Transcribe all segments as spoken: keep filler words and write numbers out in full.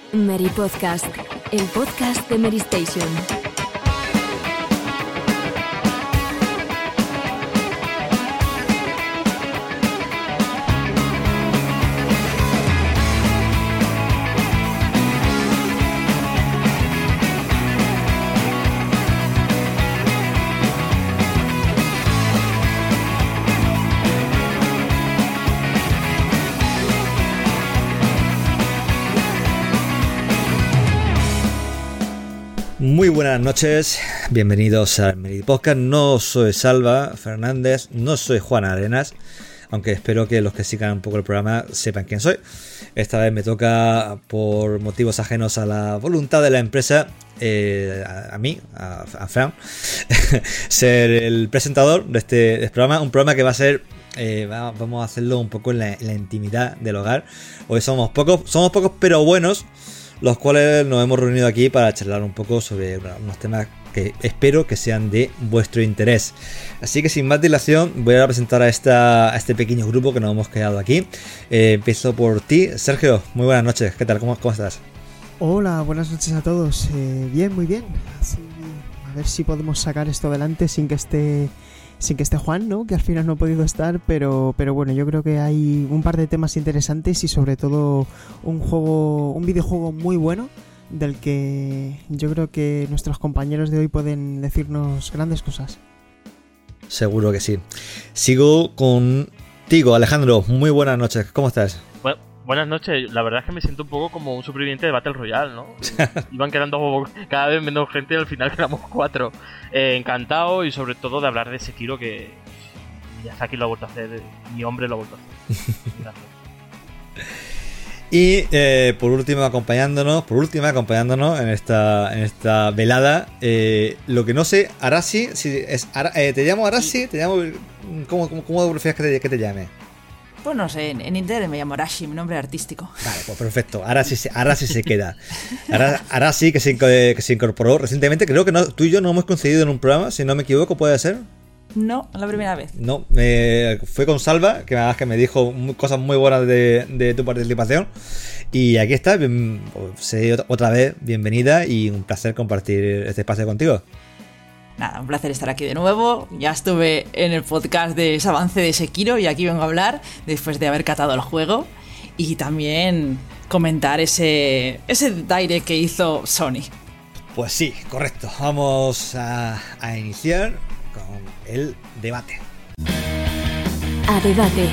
Meri Podcast, el podcast de Meri Station. Muy buenas noches, bienvenidos al Meri Podcast. No soy Salva Fernández, no soy Juan Arenas, aunque espero que los que sigan un poco el programa sepan quién soy. Esta vez me toca, por motivos ajenos a la voluntad de la empresa, eh, a, a mí, a, a Fran, ser el presentador de este, de este programa. Un programa que va a ser, eh, va, vamos a hacerlo un poco en la, en la intimidad del hogar. Hoy somos pocos, somos pocos pero buenos, los cuales nos hemos reunido aquí para charlar un poco sobre unos temas que espero que sean de vuestro interés. Así que sin más dilación voy a presentar a, esta, a este pequeño grupo que nos hemos quedado aquí. Eh, empiezo por ti, Sergio. Muy buenas noches, ¿qué tal? ¿Cómo, cómo estás? Hola, buenas noches a todos. Eh, bien, muy bien. Así, a ver si podemos sacar esto adelante sin que esté... Sin que esté Juan, ¿no? Que al final no ha podido estar, pero, pero bueno, yo creo que hay un par de temas interesantes y sobre todo un juego, un videojuego muy bueno del que yo creo que nuestros compañeros de hoy pueden decirnos grandes cosas. Seguro que sí. Sigo contigo, Alejandro. Muy buenas noches. ¿Cómo estás? Bueno, buenas noches. La verdad es que me siento un poco como un superviviente de Battle Royale, ¿no? Iban quedando cada vez menos gente y al final quedamos cuatro. Eh, encantado y sobre todo de hablar de Sekiro, que Miyazaki lo ha vuelto a hacer, mi hombre lo ha vuelto a hacer. Y eh, por último acompañándonos, por último acompañándonos en esta en esta velada, eh, lo que no sé, Arashi, si es Ara, eh, te llamo Arashi, te llamo, ¿cómo, cómo, cómo prefieres que te, que te llame? Pues no sé, en, en internet me llamo Arashi, mi nombre artístico. Vale, pues perfecto, ahora sí, ahora sí se queda. Ahora, ahora sí que se, que se incorporó recientemente, creo que no, tú y yo no hemos coincidido en un programa, si no me equivoco, ¿puede ser? No, la primera vez. No, eh, fue con Salva, que además que me dijo muy, cosas muy buenas de, de tu participación. Y aquí está, bien, sé, otra vez, bienvenida y un placer compartir este espacio contigo. Nada, un placer estar aquí de nuevo. Ya estuve en el podcast de ese avance de Sekiro y aquí vengo a hablar después de haber catado el juego y también comentar ese, ese direct que hizo Sony. Pues sí, correcto. Vamos a, a iniciar con el debate. A debate.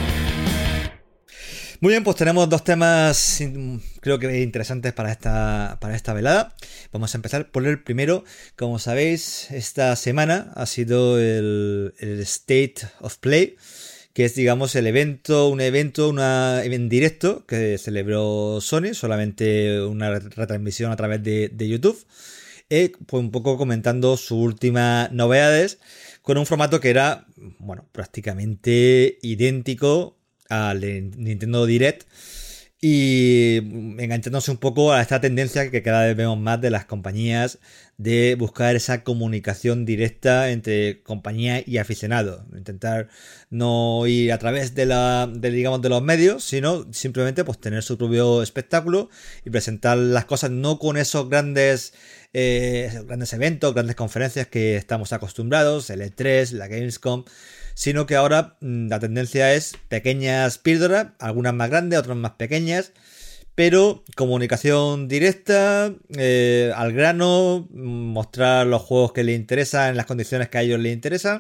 Muy bien, pues tenemos dos temas creo que interesantes para esta, para esta velada. Vamos a empezar por el primero. Como sabéis, esta semana ha sido el, el State of Play, que es, digamos, el evento, un evento, una, en directo que celebró Sony, solamente una retransmisión a través de, de YouTube. Eh, pues un poco comentando sus últimas novedades, con un formato que era, bueno, prácticamente idéntico al Nintendo Direct y enganchándose un poco a esta tendencia que cada vez vemos más de las compañías de buscar esa comunicación directa entre compañía y aficionado, intentar no ir a través de la de, digamos de los medios, sino simplemente pues tener su propio espectáculo y presentar las cosas no con esos grandes eh, grandes eventos, grandes conferencias que estamos acostumbrados, el E tres, la Gamescom, sino que ahora la tendencia es pequeñas píldoras, algunas más grandes, otras más pequeñas, pero comunicación directa, eh, al grano, mostrar los juegos que les interesan en las condiciones que a ellos les interesan.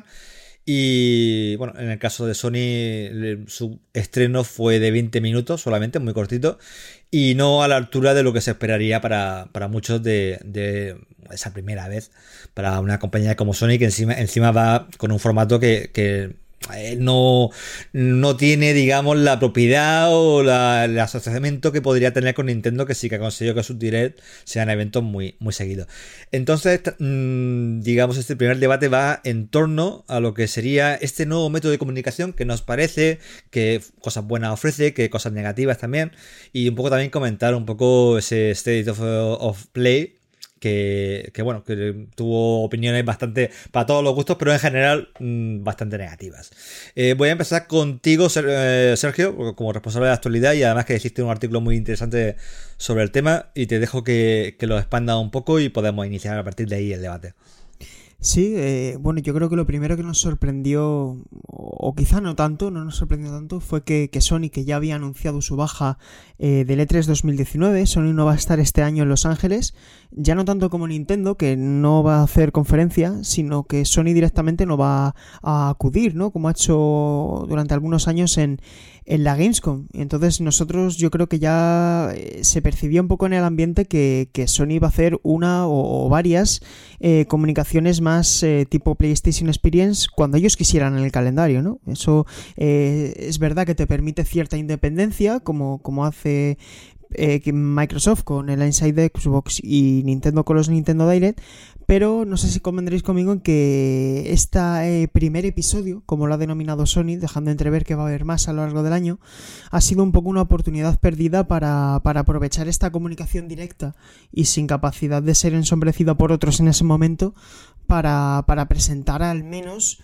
Y bueno, en el caso de Sony, su estreno fue de veinte minutos solamente, muy cortito, y no a la altura de lo que se esperaría para, para muchos de, de esa primera vez para una compañía como Sony, que encima, encima va con un formato que, que no, no tiene, digamos, la propiedad o la, el asociamiento que podría tener con Nintendo, que sí que ha conseguido que sus direct sean eventos muy, muy seguidos. Entonces, digamos, este primer debate va en torno a lo que sería este nuevo método de comunicación, que nos parece, que cosas buenas ofrece, que cosas negativas también, y un poco también comentar un poco ese State of, of Play que, que bueno, que tuvo opiniones bastante para todos los gustos, pero en general mmm, bastante negativas. Eh, voy a empezar contigo, Sergio, como responsable de actualidad, y además que hiciste un artículo muy interesante sobre el tema, y te dejo que, que lo expanda un poco y podemos iniciar a partir de ahí el debate. Sí, eh, bueno, yo creo que lo primero que nos sorprendió, o quizá no tanto, no nos sorprendió tanto, fue que, que Sony, que ya había anunciado su baja eh, del E tres dos mil diecinueve, Sony no va a estar este año en Los Ángeles, ya no tanto como Nintendo, que no va a hacer conferencia, sino que Sony directamente no va a acudir, ¿no? Como ha hecho durante algunos años en, en la Gamescom. Entonces nosotros, yo creo que ya se percibía un poco en el ambiente que, que Sony iba a hacer una o, o varias eh, comunicaciones más eh, tipo PlayStation Experience cuando ellos quisieran en el calendario, ¿no? Eso eh, es verdad que te permite cierta independencia, como, como hace eh, Microsoft con el Inside Xbox y Nintendo con los Nintendo Direct, pero no sé si convendréis conmigo en que este eh, primer episodio, como lo ha denominado Sony, dejando entrever que va a haber más a lo largo del año, ha sido un poco una oportunidad perdida para, para aprovechar esta comunicación directa y sin capacidad de ser ensombrecida por otros en ese momento, para, para presentar al menos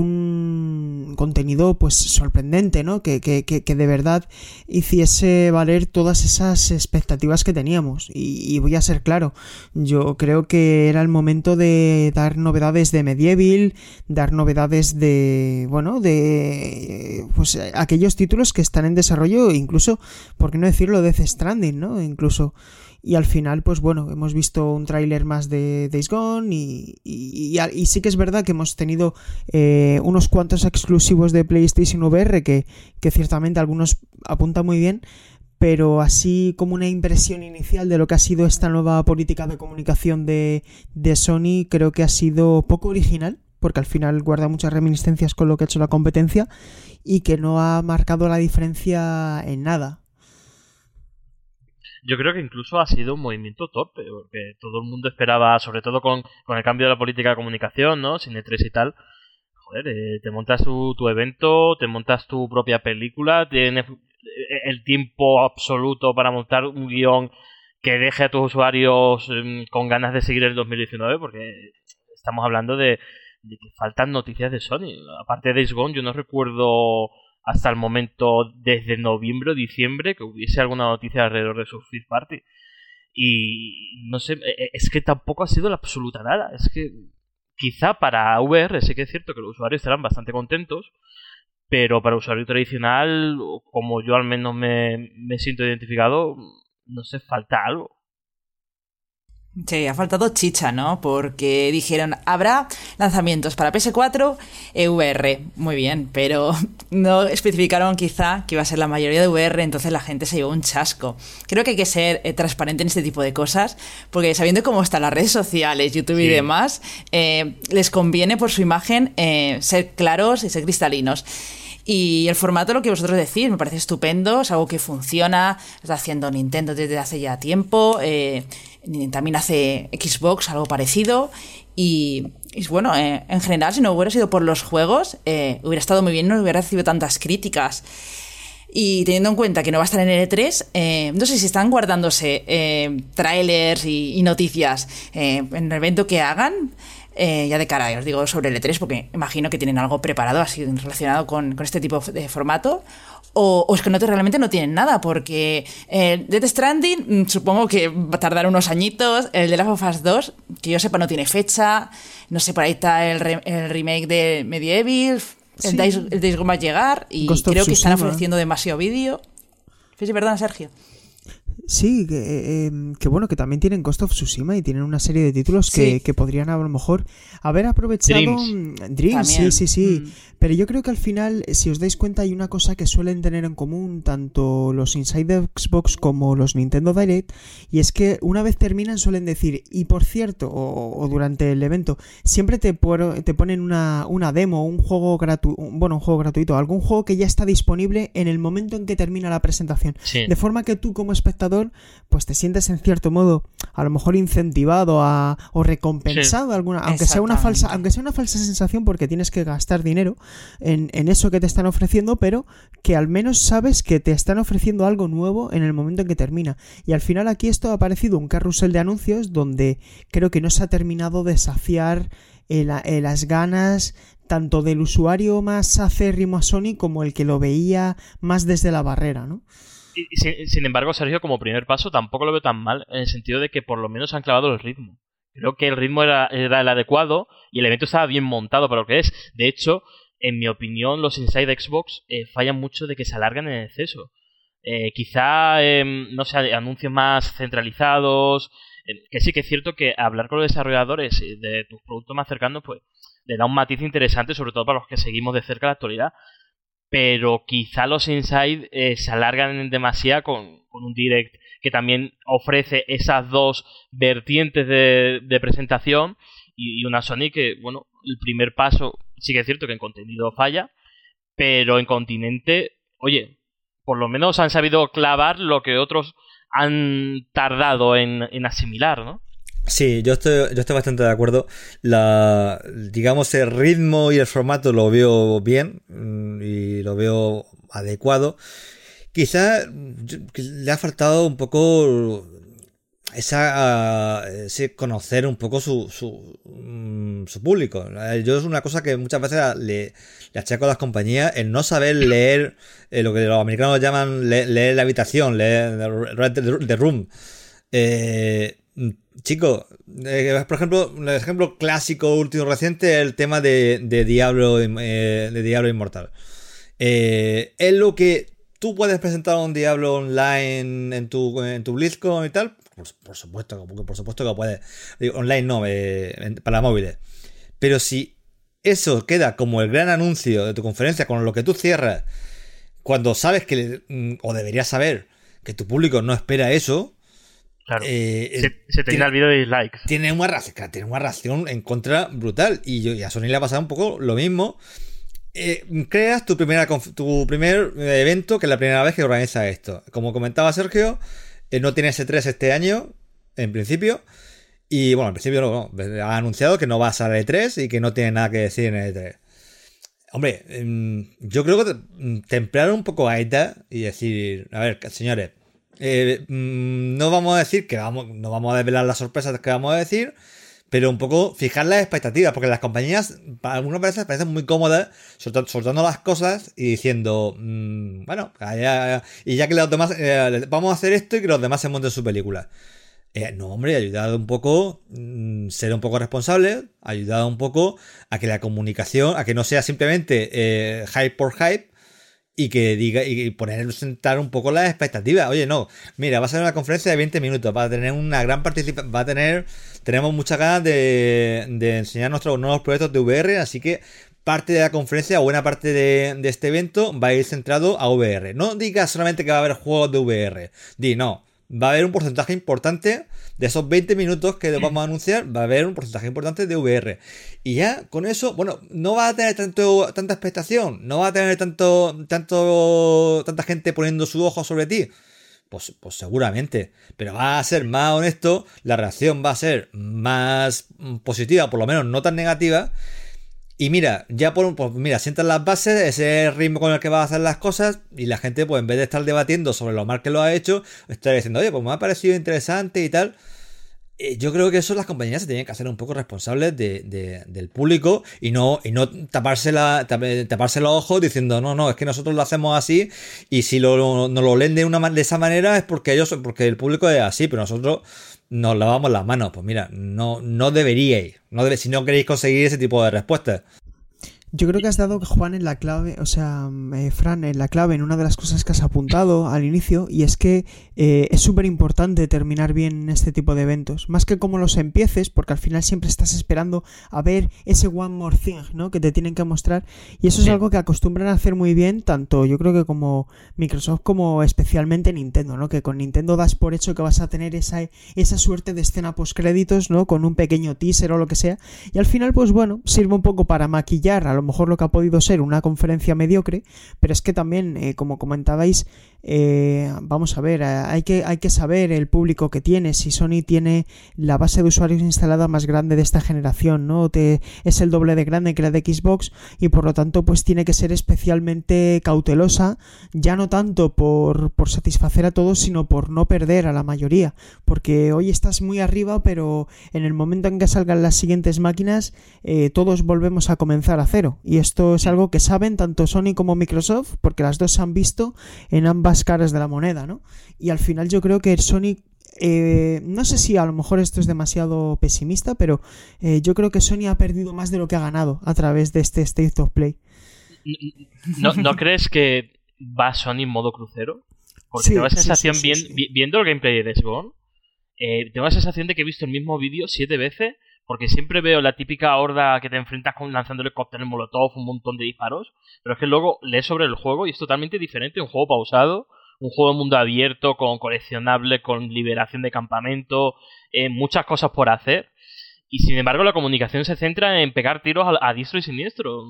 un contenido pues sorprendente, ¿no? Que, que, que, que de verdad hiciese valer todas esas expectativas que teníamos. Y, y voy a ser claro, yo creo que era el momento de dar novedades de Medieval, dar novedades de, bueno, de pues aquellos títulos que están en desarrollo, incluso, por qué no decirlo, Death Stranding, ¿no? Incluso. Y al final, pues bueno, hemos visto un tráiler más de Days Gone y, y, y, y sí que es verdad que hemos tenido eh, unos cuantos exclusivos de PlayStation V R que, que ciertamente algunos apuntan muy bien, pero así como una impresión inicial de lo que ha sido esta nueva política de comunicación de, de Sony, creo que ha sido poco original, porque al final guarda muchas reminiscencias con lo que ha hecho la competencia y que no ha marcado la diferencia en nada. Yo creo que incluso ha sido un movimiento torpe, porque todo el mundo esperaba, sobre todo con, con el cambio de la política de comunicación, ¿no? Sin E tres y tal. Joder, eh, te montas tu, tu evento, te montas tu propia película, tienes el tiempo absoluto para montar un guión que deje a tus usuarios eh, con ganas de seguir el dos mil diecinueve, porque estamos hablando de, de que faltan noticias de Sony. Aparte de Days Gone, yo no recuerdo hasta el momento, desde noviembre o diciembre, que hubiese alguna noticia alrededor de su First Party. Y no sé, es que tampoco ha sido la absoluta nada. Es que quizá para V R sí que es cierto que los usuarios estarán bastante contentos, pero para usuario tradicional, como yo al menos me, me siento identificado, no sé, falta algo. Sí, ha faltado chicha, ¿no? Porque dijeron, habrá lanzamientos para P S cuatro e V R. Muy bien, pero no especificaron quizá que iba a ser la mayoría de V R, entonces la gente se llevó un chasco. Creo que hay que ser eh, transparente en este tipo de cosas, porque sabiendo cómo están las redes sociales, YouTube sí. y demás, eh, les conviene por su imagen eh, ser claros y ser cristalinos. Y el formato, lo que vosotros decís, me parece estupendo, es algo que funciona, está haciendo Nintendo desde hace ya tiempo, eh, también hace Xbox algo parecido, y, y bueno, eh, en general, si no hubiera sido por los juegos, eh, hubiera estado muy bien, no hubiera recibido tantas críticas. Y teniendo en cuenta que no va a estar en el E tres, eh, no sé si están guardándose eh, trailers y, y noticias eh, en el evento que hagan, Eh, ya de cara, os digo, sobre el E tres, porque imagino que tienen algo preparado así relacionado con, con este tipo de formato, o, o es que no te, realmente no tienen nada, porque eh, Death Stranding supongo que va a tardar unos añitos, el de Last of Us dos, que yo sepa no tiene fecha, no sé, por ahí está el, re, el remake de Medieval, sí. el, Days, el Days Gone va a llegar, y Ghost creo que están ofreciendo demasiado vídeo. Sí, sí, perdón, Sergio. Sí, que, eh, que bueno, que también tienen Ghost of Tsushima y tienen una serie de títulos que, sí. que podrían a lo mejor haber aprovechado. Dreams, Dreams sí, sí, sí. Mm. Pero yo creo que al final, si os dais cuenta, hay una cosa que suelen tener en común tanto los Inside Xbox como los Nintendo Direct, y es que una vez terminan suelen decir, y por cierto, o, o durante el evento, siempre te, te ponen una, una demo, un juego gratuito, bueno, un juego gratuito, algún juego que ya está disponible en el momento en que termina la presentación. Sí. De forma que tú como espectador espectador, pues te sientes en cierto modo a lo mejor incentivado a, o recompensado, sí. alguna, aunque sea una falsa, aunque sea una falsa sensación, porque tienes que gastar dinero en, en eso que te están ofreciendo, pero que al menos sabes que te están ofreciendo algo nuevo en el momento en que termina. Y al final aquí esto ha parecido un carrusel de anuncios donde creo que no se ha terminado de saciar eh, la, eh, las ganas tanto del usuario más acérrimo a Sony como el que lo veía más desde la barrera, ¿no? Y, y sin, sin embargo, Sergio, como primer paso, tampoco lo veo tan mal, en el sentido de que por lo menos han clavado el ritmo. Creo que el ritmo era, era el adecuado y el evento estaba bien montado para lo que es. De hecho, en mi opinión, los Inside Xbox eh, fallan mucho de que se alargan en exceso. Eh, quizá, eh, no sé, anuncios más centralizados, eh, que sí que es cierto que hablar con los desarrolladores de tus productos más cercanos, pues le da un matiz interesante, sobre todo para los que seguimos de cerca la actualidad, pero quizá los Inside eh, se alargan demasiado con, con un Direct que también ofrece esas dos vertientes de, de presentación y, y una Sony que, bueno, el primer paso sí que es cierto que en contenido falla, pero en continente, oye, por lo menos han sabido clavar lo que otros han tardado en, en asimilar, ¿no? Sí, yo estoy, yo estoy bastante de acuerdo. La, digamos, el ritmo y el formato lo veo bien y lo veo adecuado. Quizá le ha faltado un poco esa, ese conocer un poco su, su, su público. Yo es una cosa que muchas veces le, le achaco a las compañías, el no saber leer eh, lo que los americanos llaman leer, leer la habitación, leer read the, the room. Eh, Chicos, eh, por ejemplo, el ejemplo clásico último reciente es el tema de, de Diablo eh, de Diablo Inmortal. Eh, es lo que tú puedes presentar un Diablo online en tu, en tu BlizzCon y tal. Por, por supuesto, por supuesto que lo puedes. Digo, online no, eh, para móviles. Pero si eso queda como el gran anuncio de tu conferencia, con lo que tú cierras, cuando sabes que, o deberías saber, que tu público no espera eso. Claro, eh, se, se te queda el vídeo de dislikes. Tiene una, reacción, tiene una reacción en contra brutal. Y, yo, y a Sony le ha pasado un poco lo mismo. Eh, creas tu, primera, tu primer evento, que es la primera vez que organiza esto. Como comentaba Sergio, eh, no tiene ese tres este año, en principio. Y bueno, en principio no, no, ha anunciado que no va a ser E tres y que no tiene nada que decir en E tres. Hombre, eh, yo creo que templar un poco a E T A y decir, a ver, señores, Eh, no vamos a decir que vamos, no vamos a desvelar las sorpresas que vamos a decir, pero un poco fijar las expectativas, porque las compañías algunas veces parecen muy cómodas soltando, soltando las cosas y diciendo mmm, bueno, ya, y ya que los demás eh, vamos a hacer esto y que los demás se monten su película. Eh, no, hombre, ayudad un poco, mmm, ser un poco responsable, ayudad un poco a que la comunicación, a que no sea simplemente eh, hype por hype, y que diga, y poner, sentar un poco las expectativas. Oye, no, mira, va a ser una conferencia de veinte minutos, va a tener una gran participación, va a tener, tenemos muchas ganas de, de enseñar nuestros nuevos proyectos de V R, así que parte de la conferencia, o buena parte de, de este evento va a ir centrado a V R. No digas solamente que va a haber juegos de V R, di, no, va a haber un porcentaje importante de esos veinte minutos que vamos a anunciar, va a haber un porcentaje importante de V R. Y ya con eso, bueno, no va a tener tanto, tanta expectación, no va a tener tanto, tanto, tanta gente poniendo su ojo sobre ti. Pues, pues seguramente, pero va a ser más honesto, la reacción va a ser más positiva, por lo menos no tan negativa. Y mira, ya por pues mira, sientan las bases, ese ritmo con el que vas a hacer las cosas, y la gente, pues en vez de estar debatiendo sobre lo mal que lo ha hecho, está diciendo, oye, pues me ha parecido interesante y tal. Eh, yo creo que eso las compañías se tienen que hacer un poco responsables de, de, del público y no, y no taparse, la, taparse los ojos diciendo, no, no, es que nosotros lo hacemos así, y si lo, lo, nos lo leen de, una, de esa manera es porque ellos, porque el público es así, pero nosotros nos lavamos las manos. Pues mira, no, no deberíais, no debe, si no queréis conseguir ese tipo de respuestas. Yo creo que has dado, Juan, en la clave, o sea, eh, Fran, en la clave, en una de las cosas que has apuntado al inicio, y es que eh, es súper importante terminar bien este tipo de eventos, más que cómo los empieces, porque al final siempre estás esperando a ver ese one more thing, ¿no?, que te tienen que mostrar, y eso es algo que acostumbran a hacer muy bien, tanto yo creo que como Microsoft como especialmente Nintendo, ¿no?, que con Nintendo das por hecho que vas a tener esa, esa suerte de escena post créditos, ¿no?, con un pequeño teaser o lo que sea, y al final, pues bueno, sirve un poco para maquillar a lo lo mejor lo que ha podido ser una conferencia mediocre, pero es que también, eh, como comentabais, eh, vamos a ver, eh, hay que, hay que saber el público que tiene. Si Sony tiene la base de usuarios instalada más grande de esta generación, ¿no? Te, es el doble de grande que la de Xbox y por lo tanto pues tiene que ser especialmente cautelosa, ya no tanto por, por satisfacer a todos, sino por no perder a la mayoría, porque hoy estás muy arriba, pero en el momento en que salgan las siguientes máquinas, eh, todos volvemos a comenzar a cero, y esto es algo que saben tanto Sony como Microsoft, porque las dos se han visto en ambas caras de la moneda, ¿no? Y al final yo creo que Sony, eh, no sé si a lo mejor esto es demasiado pesimista, pero eh, yo creo que Sony ha perdido más de lo que ha ganado a través de este State of Play. ¿No, ¿no crees que va Sony en modo crucero? Porque Sí, tengo la sí, sensación, sí, sí, bien, sí. vi- viendo el gameplay de Days Gone, eh, tengo la sensación de que he visto el mismo vídeo siete veces, porque siempre veo la típica horda que te enfrentas con lanzándole cócteles molotov, un montón de disparos, pero es que luego lees sobre el juego y es totalmente diferente, un juego pausado, un juego de mundo abierto, con coleccionables, con liberación de campamento, eh, muchas cosas por hacer, y sin embargo la comunicación se centra en pegar tiros a, a diestro y siniestro.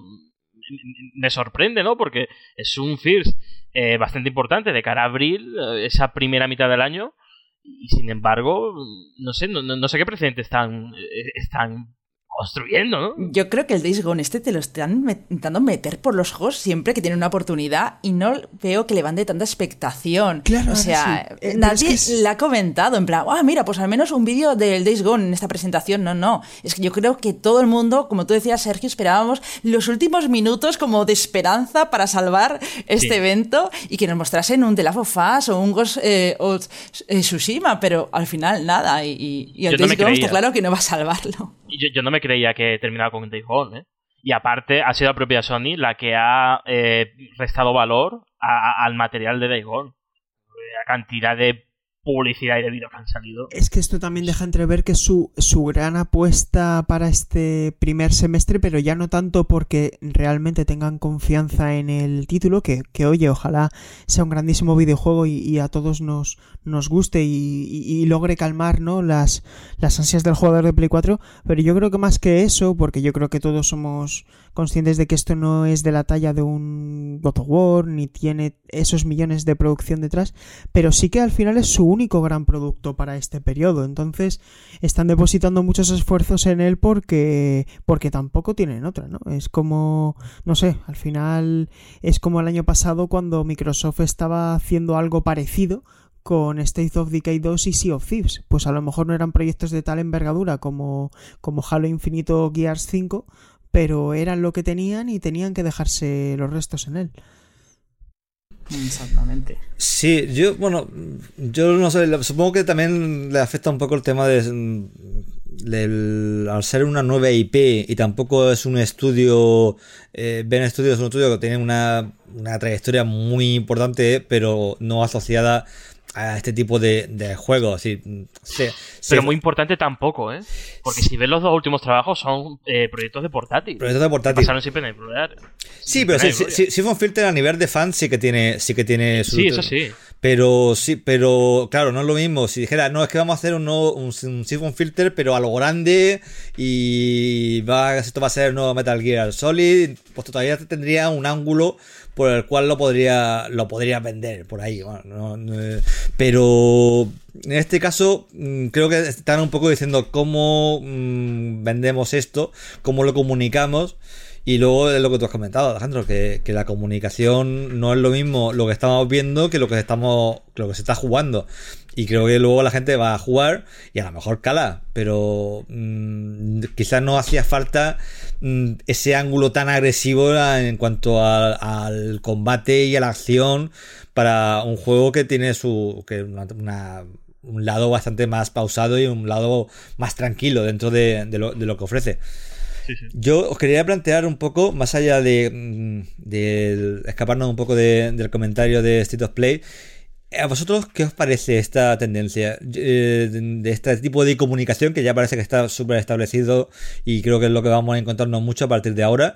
Me sorprende, ¿no? Porque es un First eh, bastante importante de cara a abril, eh, esa primera mitad del año, y sin embargo, no sé, no, no, no sé qué precedente están, eh, están construyendo, ¿no? Yo creo que el Days Gone este te lo están met- intentando meter por los ojos siempre que tienen una oportunidad y no veo que le van de tanta expectación. Claro, o sea, ahora sí. Eh, pero nadie es que es- le ha comentado en plan, ah, mira, pues al menos un vídeo del Days Gone en esta presentación. No, no. Es que yo creo que todo el mundo, como tú decías, Sergio, esperábamos los últimos minutos como de esperanza para salvar este Sí. evento y que nos mostrasen un The Last of Us o un Ghost eh, o, eh, Tsushima, pero al final nada. Y, y, y el Yo no Days me Gone está creía. claro que no va a salvarlo. Y Yo, yo no me creía que terminaba con Days Gone, ¿eh? Y aparte, ha sido la propia Sony la que ha eh, restado valor a- a- al material de Days Gone. La cantidad de publicidad y de vídeos que han salido. Es que esto también deja entrever que su, su gran apuesta para este primer semestre, pero ya no tanto porque realmente tengan confianza en el título, que, que oye, ojalá sea un grandísimo videojuego y, y a todos nos, nos guste y, y, y logre calmar, ¿no?, las, las ansias del jugador de Play cuatro, pero yo creo que más que eso, porque yo creo que todos somos conscientes de que esto no es de la talla de un God of War, ni tiene esos millones de producción detrás, pero sí que al final es su único gran producto para este periodo, entonces están depositando muchos esfuerzos en él porque porque tampoco tienen otra, ¿no? Es como, no sé, al final es como el año pasado cuando Microsoft estaba haciendo algo parecido con State of Decay dos y Sea of Thieves, pues a lo mejor no eran proyectos de tal envergadura como, como Halo Infinite o Gears cinco, pero eran lo que tenían y tenían que dejarse los restos en él. Exactamente. Sí, yo, bueno, yo no sé, supongo que también le afecta un poco el tema de, del, al ser una nueva I P y tampoco es un estudio, eh, Ben Studios es un estudio que tiene una, una trayectoria muy importante, pero no asociada a este tipo de, de juegos. Sí, sí, Pero sí, muy importante tampoco, ¿eh? Porque si ves los dos últimos trabajos son eh, proyectos de portátil. proyectos de portátil. Pasaron siempre en el plural. Sí, pero sí, sí, sí, Siphon Filter a nivel de fans sí que tiene, sí que tiene su... Sí, eso sí. Pero sí, pero claro, no es lo mismo. Si dijera, no, es que vamos a hacer un, nuevo, un, un Siphon Filter, pero a lo grande, y va, esto va a ser el nuevo Metal Gear Solid, pues todavía tendría un ángulo por el cual lo podría lo podría vender por ahí. Bueno, no, no, pero en este caso creo que están un poco diciendo cómo mmm, vendemos esto, cómo lo comunicamos. Y luego es lo que tú has comentado, Alejandro, que, que la comunicación no es lo mismo lo que estamos viendo que lo que estamos, lo que se está jugando. Y creo que luego la gente va a jugar y a lo mejor cala, pero mmm, quizás no hacía falta mmm, ese ángulo tan agresivo en cuanto a, al combate y a la acción para un juego que tiene su que una, una, un lado bastante más pausado y un lado más tranquilo dentro de, de, lo, de lo que ofrece. Sí, sí. Yo os quería plantear un poco, más allá de, de escaparnos un poco de, del comentario de State of Play, ¿a vosotros qué os parece esta tendencia eh, de este tipo de comunicación que ya parece que está súper establecido y creo que es lo que vamos a encontrarnos mucho a partir de ahora?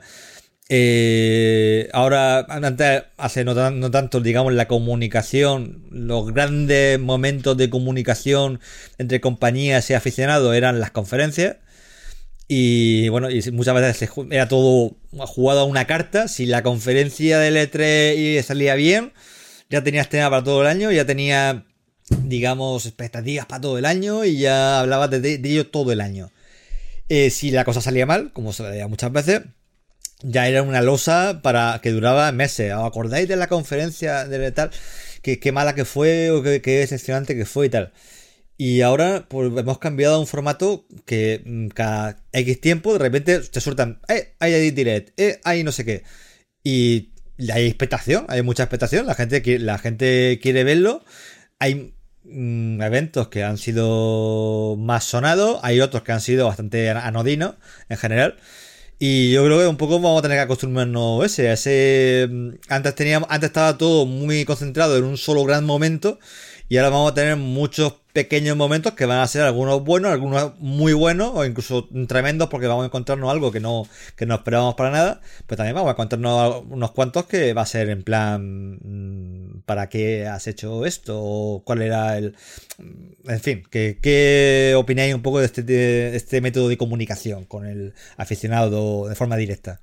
Eh, ahora, antes, hace no, tan, no tanto, digamos, la comunicación, los grandes momentos de comunicación entre compañías y aficionados eran las conferencias. Y bueno, y muchas veces era todo jugado a una carta. Si la conferencia del E tres salía bien, ya tenías tema para todo el año, ya tenía, digamos, expectativas para todo el año y ya hablabas de, de ello todo el año. Eh, si la cosa salía mal, como se veía muchas veces, ya era una losa para que duraba meses. ¿Os acordáis de la conferencia de tal? Que qué mala que fue o qué, qué decepcionante que fue y tal. Y ahora pues hemos cambiado a un formato que cada X tiempo de repente te sueltan, eh, hay Edit Direct, eh, hay no sé qué. Y hay expectación, hay mucha expectación, la gente quiere, la gente quiere verlo. Hay mmm, eventos que han sido más sonados, hay otros que han sido bastante anodinos en general. Y yo creo que un poco vamos a tener que acostumbrarnos a ese, a ese. Antes teníamos, antes estaba todo muy concentrado en un solo gran momento. Y ahora vamos a tener muchos pequeños momentos que van a ser algunos buenos, algunos muy buenos o incluso tremendos porque vamos a encontrarnos algo que no, que no esperábamos para nada. Pero también vamos a encontrarnos unos cuantos que va a ser en plan ¿para qué has hecho esto? O cuál era el... En fin, ¿qué, qué opináis un poco de este, de este método de comunicación con el aficionado de forma directa?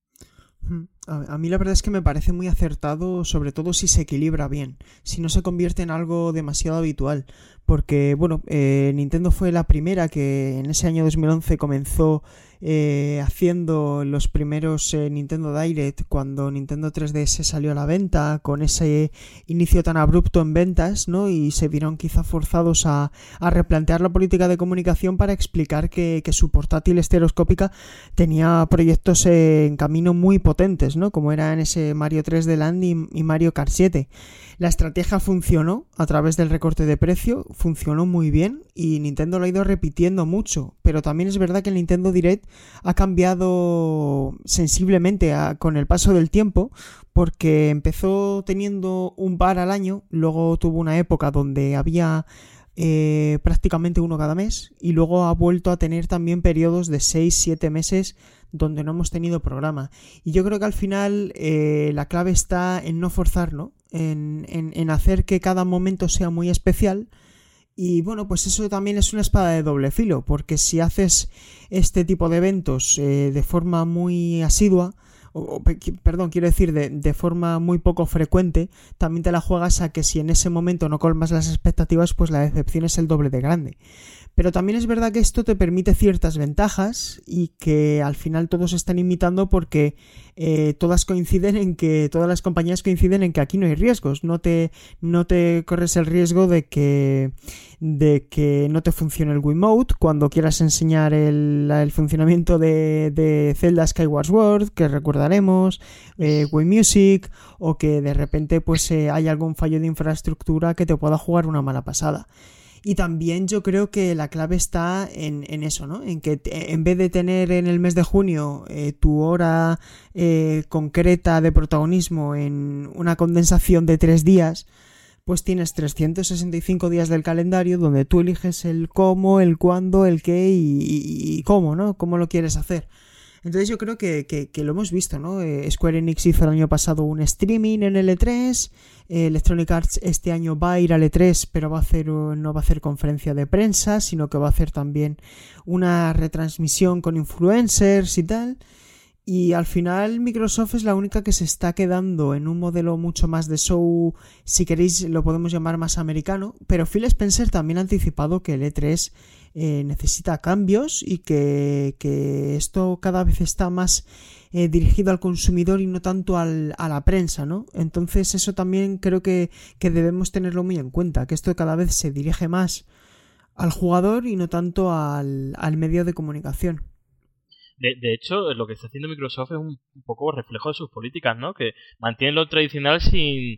A mí la verdad es que me parece muy acertado, sobre todo si se equilibra bien, si no se convierte en algo demasiado habitual, porque bueno, eh, Nintendo fue la primera que en ese año dos mil once comenzó eh, haciendo los primeros eh, Nintendo Direct cuando Nintendo tres D S salió a la venta, con ese inicio tan abrupto en ventas, ¿no? Y se vieron quizá forzados a, a replantear la política de comunicación para explicar que, que su portátil estereoscópica tenía proyectos eh, en camino muy potentes, ¿no? Como eran ese Mario tres D Land y, y Mario Kart siete. La estrategia funcionó a través del recorte de precio, funcionó muy bien y Nintendo lo ha ido repitiendo mucho, pero también es verdad que el Nintendo Direct ha cambiado sensiblemente a, con el paso del tiempo, porque empezó teniendo un par al año, luego tuvo una época donde había eh, prácticamente uno cada mes y luego ha vuelto a tener también periodos de seis siete meses donde no hemos tenido programa. Y yo creo que al final eh, la clave está en no forzar, ¿no? En, en, en hacer que cada momento sea muy especial. Y bueno, pues eso también es una espada de doble filo, porque si haces este tipo de eventos eh, de forma muy asidua, o, o, perdón, quiero decir de, de forma muy poco frecuente, también te la juegas a que si en ese momento no colmas las expectativas, pues la decepción es el doble de grande. Pero también es verdad que esto te permite ciertas ventajas y que al final todos están imitando porque eh, todas coinciden en que todas las compañías coinciden en que aquí no hay riesgos, no te no te corres el riesgo de que de que no te funcione el Wiimote cuando quieras enseñar el, el funcionamiento de, de Zelda Skyward Sword, que recordaremos, eh, Wii Music, o que de repente pues eh, hay algún fallo de infraestructura que te pueda jugar una mala pasada. Y también yo creo que la clave está en, en eso, ¿no? En que te, en vez de tener en el mes de junio eh, tu hora eh, concreta de protagonismo en una condensación de tres días, pues tienes trescientos sesenta y cinco días del calendario donde tú eliges el cómo, el cuándo, el qué y, y, y cómo, ¿no? Cómo lo quieres hacer. Entonces yo creo que, que, que lo hemos visto, ¿no? Eh, Square Enix hizo el año pasado un streaming en el E tres, eh, Electronic Arts este año va a ir al E tres, pero va a hacer, no va a hacer conferencia de prensa, sino que va a hacer también una retransmisión con influencers y tal. Y al final Microsoft es la única que se está quedando en un modelo mucho más de show, si queréis lo podemos llamar más americano, pero Phil Spencer también ha anticipado que el E tres eh, necesita cambios y que, que esto cada vez está más eh, dirigido al consumidor y no tanto al, a la prensa, ¿no? Entonces eso también creo que, que debemos tenerlo muy en cuenta, que esto cada vez se dirige más al jugador y no tanto al, al medio de comunicación. De, de hecho, lo que está haciendo Microsoft es un, un poco reflejo de sus políticas, ¿no? Que mantienen lo tradicional sin,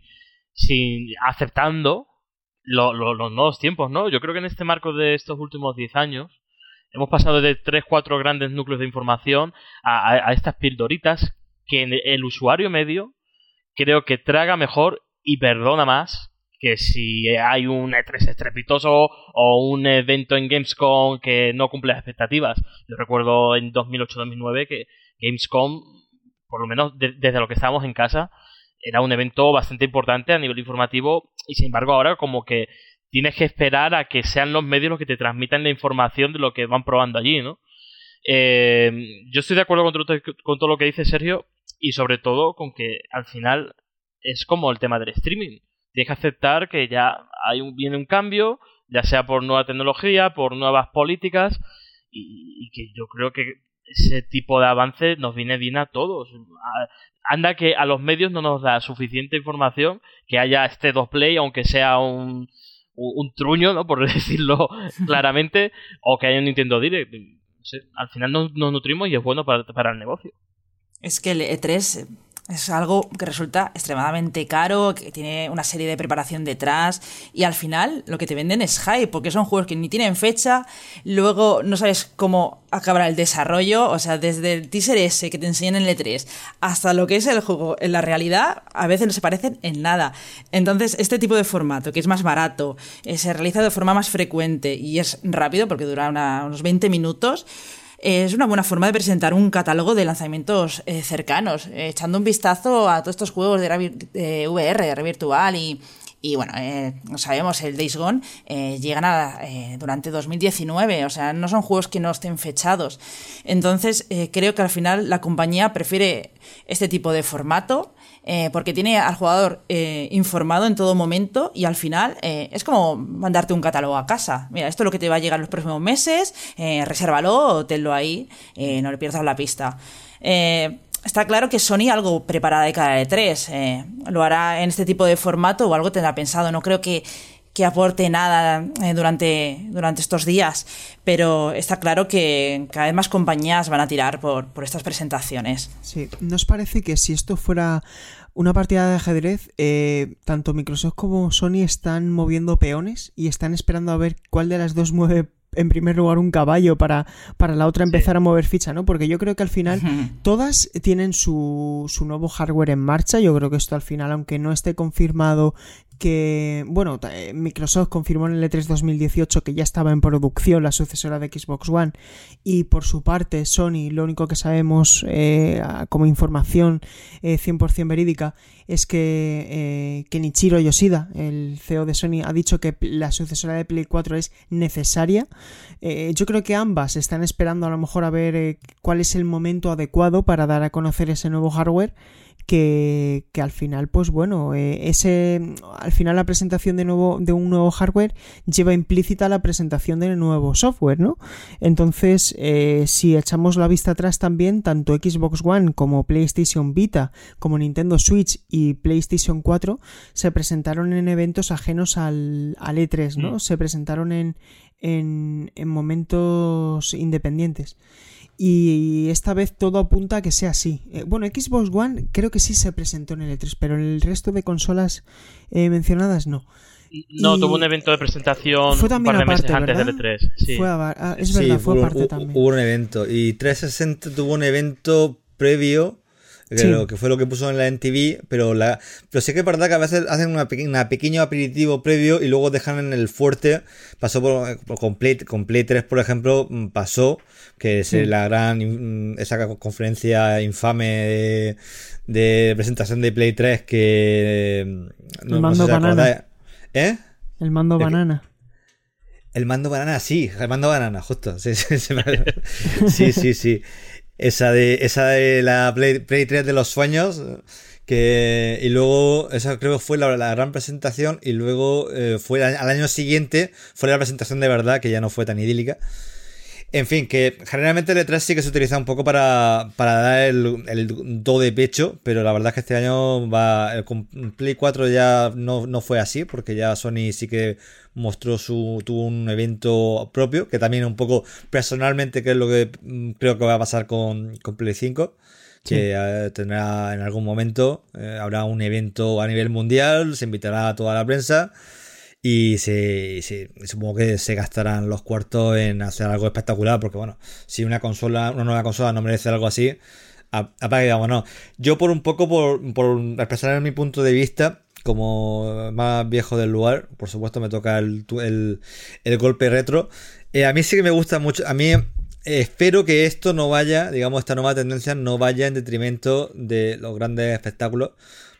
sin aceptando lo, lo, los nuevos tiempos, ¿no? Yo creo que en este marco de estos últimos diez años hemos pasado de tres cuatro grandes núcleos de información a, a, a estas pildoritas que en el usuario medio creo que traga mejor y perdona más que si hay un E tres estrepitoso o un evento en Gamescom que no cumple las expectativas. Yo recuerdo en dos mil ocho dos mil nueve que Gamescom, por lo menos de, desde lo que estábamos en casa, era un evento bastante importante a nivel informativo y sin embargo ahora como que tienes que esperar a que sean los medios los que te transmitan la información de lo que van probando allí, ¿no? Eh, yo estoy de acuerdo con todo, con todo lo que dice Sergio, y sobre todo con que al final es como el tema del streaming. Tienes que aceptar que ya hay un, viene un cambio, ya sea por nueva tecnología, por nuevas políticas, y, y que yo creo que ese tipo de avance nos viene bien a todos. A, anda que a los medios no nos da suficiente información que haya este dos play, aunque sea un, un, un truño, ¿no? Por decirlo claramente, o que haya un Nintendo Direct. No sé, al final nos, nos nutrimos y es bueno para, para el negocio. Es que el E tres es algo que resulta extremadamente caro, que tiene una serie de preparación detrás, y al final lo que te venden es hype, porque son juegos que ni tienen fecha, luego no sabes cómo acabará el desarrollo, o sea, desde el teaser ese que te enseñan en el E tres hasta lo que es el juego en la realidad, a veces no se parecen en nada. Entonces, este tipo de formato, que es más barato, eh, se realiza de forma más frecuente y es rápido, porque dura una, unos veinte minutos, es una buena forma de presentar un catálogo de lanzamientos eh, cercanos, eh, echando un vistazo a todos estos juegos de, revi- de V R, de realidad virtual y, y bueno, eh, sabemos, el Days Gone eh, llegan a, eh, durante dos mil diecinueve, o sea, no son juegos que no estén fechados. Entonces, eh, creo que al final la compañía prefiere este tipo de formato, Eh, porque tiene al jugador eh, informado en todo momento, y al final eh, es como mandarte un catálogo a casa. Mira, esto es lo que te va a llegar en los próximos meses, eh, resérvalo, tenlo ahí, eh, no le pierdas la pista. Eh, está claro que Sony algo preparará de cara al E tres, eh, lo hará en este tipo de formato o algo tendrá pensado. No creo que que aporte nada eh, durante, durante estos días, pero está claro que cada vez más compañías van a tirar por, por estas presentaciones. Sí, ¿nos parece que si esto fuera una partida de ajedrez, eh, tanto Microsoft como Sony están moviendo peones y están esperando a ver cuál de las dos mueve en primer lugar un caballo para, para la otra empezar sí. a mover ficha, ¿no? Porque yo creo que al final uh-huh. todas tienen su, su nuevo hardware en marcha. Yo creo que esto al final, aunque no esté confirmado que... Bueno, Microsoft confirmó en el E tres dos mil dieciocho que ya estaba en producción la sucesora de Xbox One, y por su parte Sony, lo único que sabemos eh, como información eh, cien por ciento verídica es que eh, Kenichiro Yoshida, el C E O de Sony, ha dicho que la sucesora de Play cuatro es necesaria. Eh, yo creo que ambas están esperando a lo mejor a ver eh, cuál es el momento adecuado para dar a conocer ese nuevo hardware, que, que al final, pues bueno, eh, ese al final la presentación de nuevo de un nuevo hardware lleva implícita la presentación del nuevo software, ¿no? Entonces, eh, si echamos la vista atrás también, tanto Xbox One como PlayStation Vita, como Nintendo Switch y PlayStation cuatro se presentaron en eventos ajenos al, al E tres, ¿no? Mm. Se presentaron en, en, en momentos independientes. Y esta vez todo apunta a que sea así. Eh, bueno, Xbox One creo que sí se presentó en el E tres, pero en el resto de consolas eh, mencionadas no. No, y tuvo un evento de presentación fue también un par de aparte, meses antes ¿verdad? del E tres. Sí, fue a, ah, es verdad, sí, fue hubo, aparte hubo, también. Hubo un evento. Y trescientos sesenta tuvo un evento previo, que, sí. lo, que fue lo que puso en la M T V, pero la pero sí que es verdad que a veces hacen una pequeña, una pequeño aperitivo previo y luego dejan en el fuerte. Pasó por, por con, Play, con Play tres, por ejemplo, pasó que es sí. la gran esa conferencia infame de, de presentación de Play tres que no, el mando no sé si banana. ¿Eh? El mando ¿De banana. Qué? El mando banana, sí, el mando banana, justo. Sí, sí, sí, sí, sí, sí. Esa de, esa de la Play, Play tres de los sueños, que y luego, esa creo que fue la, la gran presentación, y luego eh, fue al, al año siguiente, fue la presentación de verdad, que ya no fue tan idílica. En fin, que generalmente el E tres sí que se utiliza un poco para, para dar el, el do de pecho, pero la verdad es que este año va el Play cuatro ya no, no fue así, porque ya Sony sí que mostró su tuvo un evento propio, que también un poco personalmente que es lo que creo que va a pasar con, con Play cinco, sí. que eh, tendrá en algún momento, eh, habrá un evento a nivel mundial, se invitará a toda la prensa. Y se, se, supongo que se gastarán los cuartos en hacer algo espectacular, porque bueno, si una consola, una nueva consola no merece algo así, apaga y vámonos. Yo por un poco, por, por expresar mi punto de vista, como más viejo del lugar, por supuesto me toca el, el, el golpe retro. Eh, a mí sí que me gusta mucho, a mí eh, espero que esto no vaya, digamos, esta nueva tendencia no vaya en detrimento de los grandes espectáculos,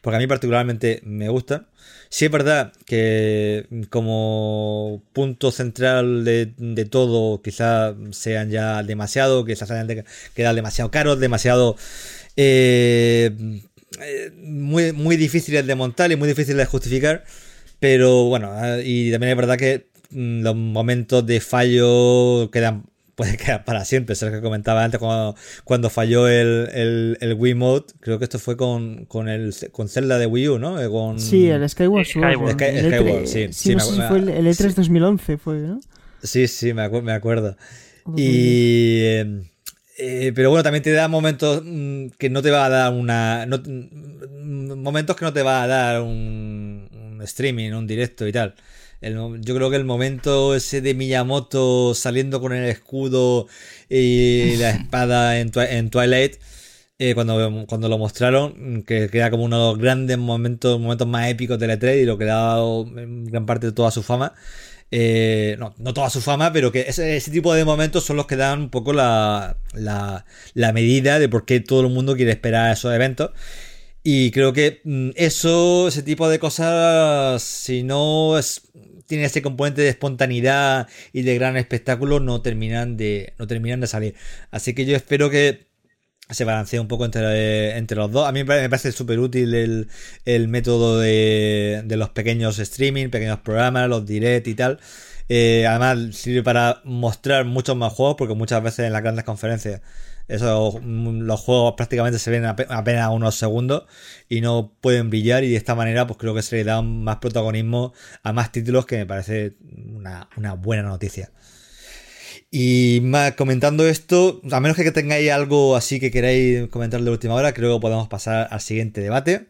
porque a mí particularmente me gustan. Sí es verdad que como punto central de, de todo quizás sean ya demasiado, quizás hayan de quedar demasiado caros, demasiado eh, muy, muy difíciles de montar y muy difíciles de justificar, pero bueno, y también es verdad que los momentos de fallo quedan puede quedar para siempre. Es lo que comentaba antes cuando, cuando falló el, el, el Wii Mode. Creo que esto fue con, con el con Zelda de Wii U, ¿no? Con... Sí, el Skyward Sword. Skyward. El, Sky, el el Skyward, E tres, sí. sí, sí no me, sé si fue el, el E tres sí. dos mil once, fue, ¿no? Sí, sí, me, acu me acuerdo. Y... Eh, eh, pero bueno, también te da momentos mmm, que no te va a dar una... No, momentos que no te va a dar un, un streaming, un directo y tal. El, yo creo que el momento ese de Miyamoto saliendo con el escudo y la espada en, en Twilight, eh, cuando, cuando lo mostraron, que, que era como uno de los grandes momentos, momentos más épicos del E tres y lo que le ha dado gran parte de toda su fama. Eh, no, no toda su fama, pero que ese, ese tipo de momentos son los que dan un poco la, la, la medida de por qué todo el mundo quiere esperar esos eventos. Y creo que eso, ese tipo de cosas, si no es, tiene ese componente de espontaneidad y de gran espectáculo, no terminan de, no terminan de salir. Así que yo espero que se balancee un poco entre, entre los dos. A mí me parece súper útil el, el método de, de los pequeños streaming, pequeños programas, los direct y tal. Eh, además sirve para mostrar muchos más juegos, porque muchas veces en las grandes conferencias eso, los juegos prácticamente se ven apenas unos segundos y no pueden brillar, y de esta manera pues creo que se le da más protagonismo a más títulos, que me parece una, una buena noticia. Y más comentando esto, a menos que tengáis algo así que queráis comentar de última hora, creo que podemos pasar al siguiente debate.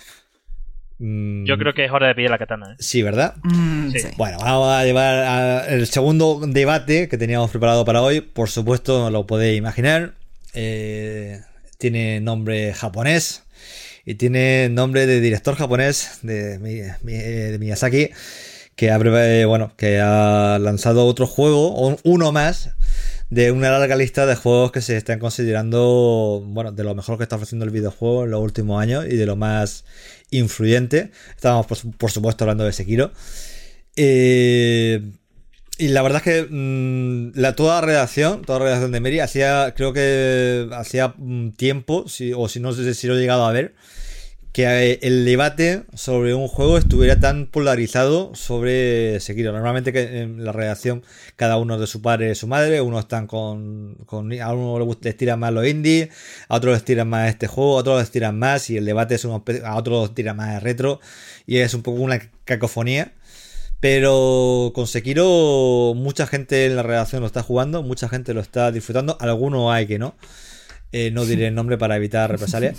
Yo creo que es hora de pillar la katana, ¿eh? Sí, ¿verdad? Mm, Sí. sí. Bueno, vamos a llevar a el segundo debate que teníamos preparado para hoy. Por supuesto, lo podéis imaginar. Eh, tiene nombre japonés y tiene nombre de director japonés de, de Miyazaki, que ha, bueno, que ha lanzado otro juego, uno más, de una larga lista de juegos que se están considerando, bueno, de lo mejor que está ofreciendo el videojuego en los últimos años y de lo más influyente. Estábamos, por, por supuesto, hablando de Sekiro. Eh, y la verdad es que mmm, la, toda la redacción, toda la redacción de Meri, hacía, creo que hacía tiempo, si, o si no sé si lo he llegado a ver, que el debate sobre un juego estuviera tan polarizado sobre Sekiro. Normalmente que en la redacción cada uno de su padre y su madre, unos están con, con a uno les tiran más los indies, a otros les tiran más este juego, a otros les tiran más, y el debate es uno, a otros les tiran más retro, y es un poco una cacofonía. Pero con Sekiro mucha gente en la redacción lo está jugando, mucha gente lo está disfrutando, algunos hay que no. Eh, no diré el nombre para evitar represalias.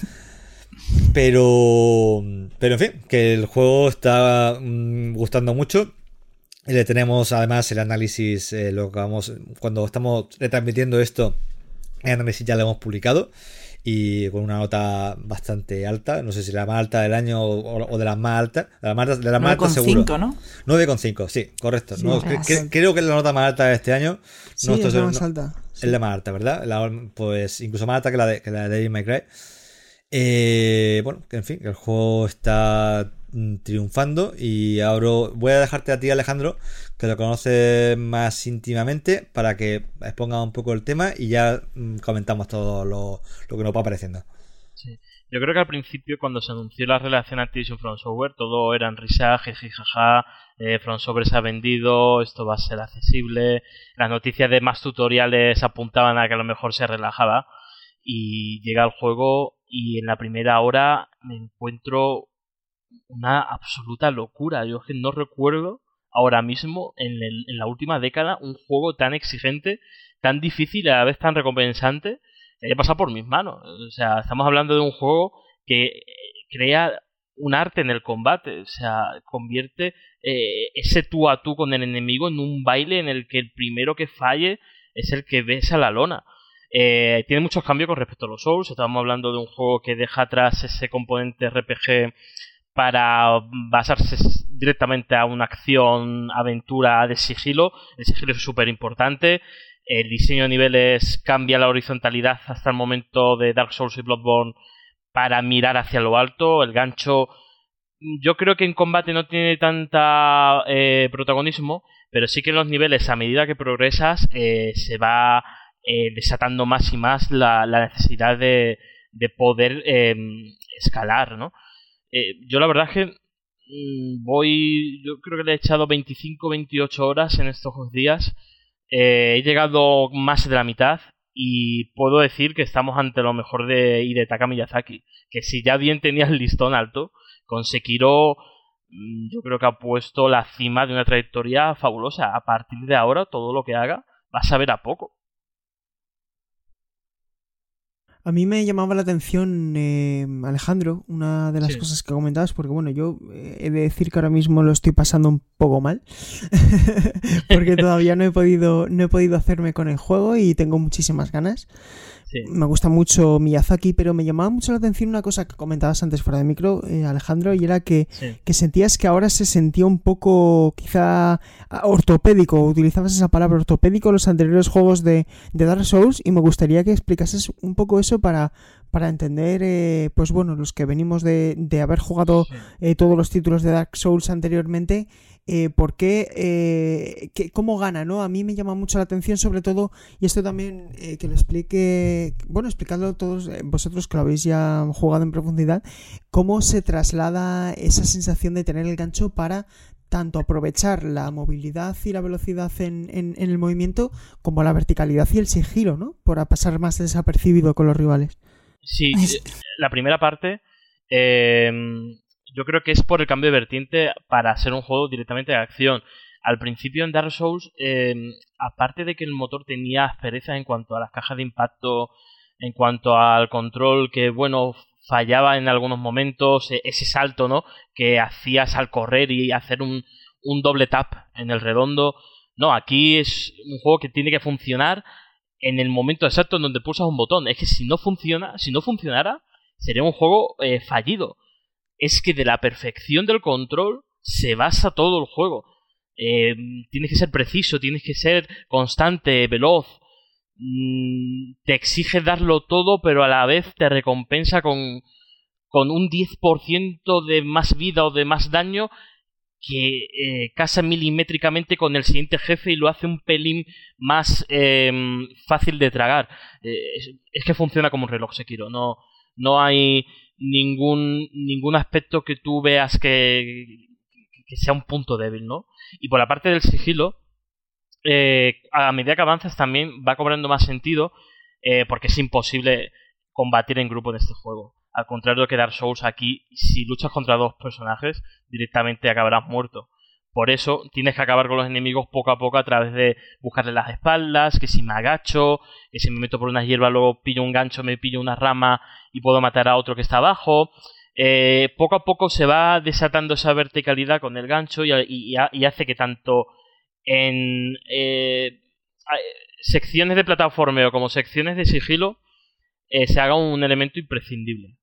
Pero, pero en fin, que el juego está mmm, gustando mucho. Y le tenemos además el análisis, eh, lo que vamos, cuando estamos retransmitiendo esto, el análisis ya lo hemos publicado. Y con una nota bastante alta, no sé si la más alta del año o, o de las más altas, de la más, de la más alta seguro. nueve coma cinco, ¿no? nueve coma cinco, sí, correcto. Sí, no, cre cre creo que es la nota más alta de este año. Sí, no, es estoy, la más no, alta. Sí. Es la más alta, ¿verdad? La, pues incluso más alta que la de, que la de Devil May Cry. Eh, bueno, que en fin, el juego está triunfando, y ahora voy a dejarte a ti, Alejandro, que lo conoces más íntimamente, para que exponga un poco el tema y ya comentamos todo lo, lo que nos va apareciendo. Sí. Yo creo que al principio, cuando se anunció la relación Activision From Software, todo eran risas, jijijaja, eh, From Software se ha vendido, esto va a ser accesible, las noticias de más tutoriales apuntaban a que a lo mejor se relajaba, y llega el juego y en la primera hora me encuentro una absoluta locura. Yo es que no recuerdo ahora mismo, en, el, en la última década, un juego tan exigente, tan difícil y a la vez tan recompensante que haya pasado por mis manos. O sea, estamos hablando de un juego que crea un arte en el combate, o sea, convierte eh, ese tú a tú con el enemigo en un baile en el que el primero que falle es el que besa la lona. Eh, tiene muchos cambios con respecto a los Souls. Estamos hablando de un juego que deja atrás ese componente R P G para basarse directamente a una acción, aventura de sigilo. El sigilo es súper importante. El diseño de niveles cambia la horizontalidad hasta el momento de Dark Souls y Bloodborne para mirar hacia lo alto. El gancho, yo creo que en combate no tiene tanta eh, protagonismo, pero sí que en los niveles, a medida que progresas, eh, se va eh, desatando más y más la, la necesidad de, de poder eh, escalar, ¿no? Eh, yo la verdad es que mmm, voy, yo creo que le he echado veinticinco, veintiocho horas en estos días. Eh, he llegado más de la mitad y puedo decir que estamos ante lo mejor de Hidetaka Miyazaki, que si ya bien tenía el listón alto, con Sekiro yo creo que ha puesto la cima de una trayectoria fabulosa. A partir de ahora, todo lo que haga va a saber a poco. A mí me llamaba la atención, eh, Alejandro, una de las sí. cosas que comentabas, porque bueno, yo eh, he de decir que ahora mismo lo estoy pasando un poco mal, porque todavía no he podido, no he podido hacerme con el juego y tengo muchísimas ganas. Sí. Me gusta mucho Miyazaki, pero me llamaba mucho la atención una cosa que comentabas antes fuera de micro, eh, Alejandro, y era que, sí. que sentías que ahora se sentía un poco quizá ortopédico, utilizabas esa palabra ortopédico en los anteriores juegos de, de Dark Souls, y me gustaría que explicases un poco eso para, para entender, eh, pues bueno, los que venimos de, de haber jugado sí. eh, todos los títulos de Dark Souls anteriormente. Eh, ¿Por qué? Eh, que, ¿Cómo gana? ¿No? A mí me llama mucho la atención, sobre todo, y esto también eh, que lo explique, bueno, explicadlo todos eh, vosotros que lo habéis ya jugado en profundidad, cómo se traslada esa sensación de tener el gancho para tanto aprovechar la movilidad y la velocidad en, en, en el movimiento como la verticalidad y el sigilo, ¿no? Para pasar más desapercibido con los rivales. Sí, la primera parte... Eh... Yo creo que es por el cambio de vertiente para hacer un juego directamente de acción. Al principio en Dark Souls, eh, aparte de que el motor tenía asperezas en cuanto a las cajas de impacto, en cuanto al control, que bueno, fallaba en algunos momentos, ese salto, ¿no?, que hacías al correr y hacer un, un doble tap en el redondo. No, aquí es un juego que tiene que funcionar en el momento exacto en donde pulsas un botón. Es que si no funciona, si no funcionara, sería un juego eh, fallido. Es que de la perfección del control se basa todo el juego. Eh, tienes que ser preciso, tienes que ser constante, veloz. Mm, te exige darlo todo, pero a la vez te recompensa con, con un diez por ciento de más vida o de más daño que eh, casa milimétricamente con el siguiente jefe y lo hace un pelín más eh, fácil de tragar. Eh, es, es que funciona como un reloj Sekiro. No, no hay... ningún ningún aspecto que tú veas que, que sea un punto débil, ¿no? Y por la parte del sigilo, eh, a medida que avanzas también va cobrando más sentido, eh, porque es imposible combatir en grupo en este juego. Al contrario que Dark Souls, aquí si luchas contra dos personajes directamente acabarás muerto. Por eso tienes que acabar con los enemigos poco a poco a través de buscarle las espaldas, que si me agacho, que si me meto por una hierba, luego pillo un gancho, me pillo una rama y puedo matar a otro que está abajo. Eh, poco a poco se va desatando esa verticalidad con el gancho y, y, y hace que tanto en eh, secciones de plataformeo como secciones de sigilo eh, se haga un elemento imprescindible.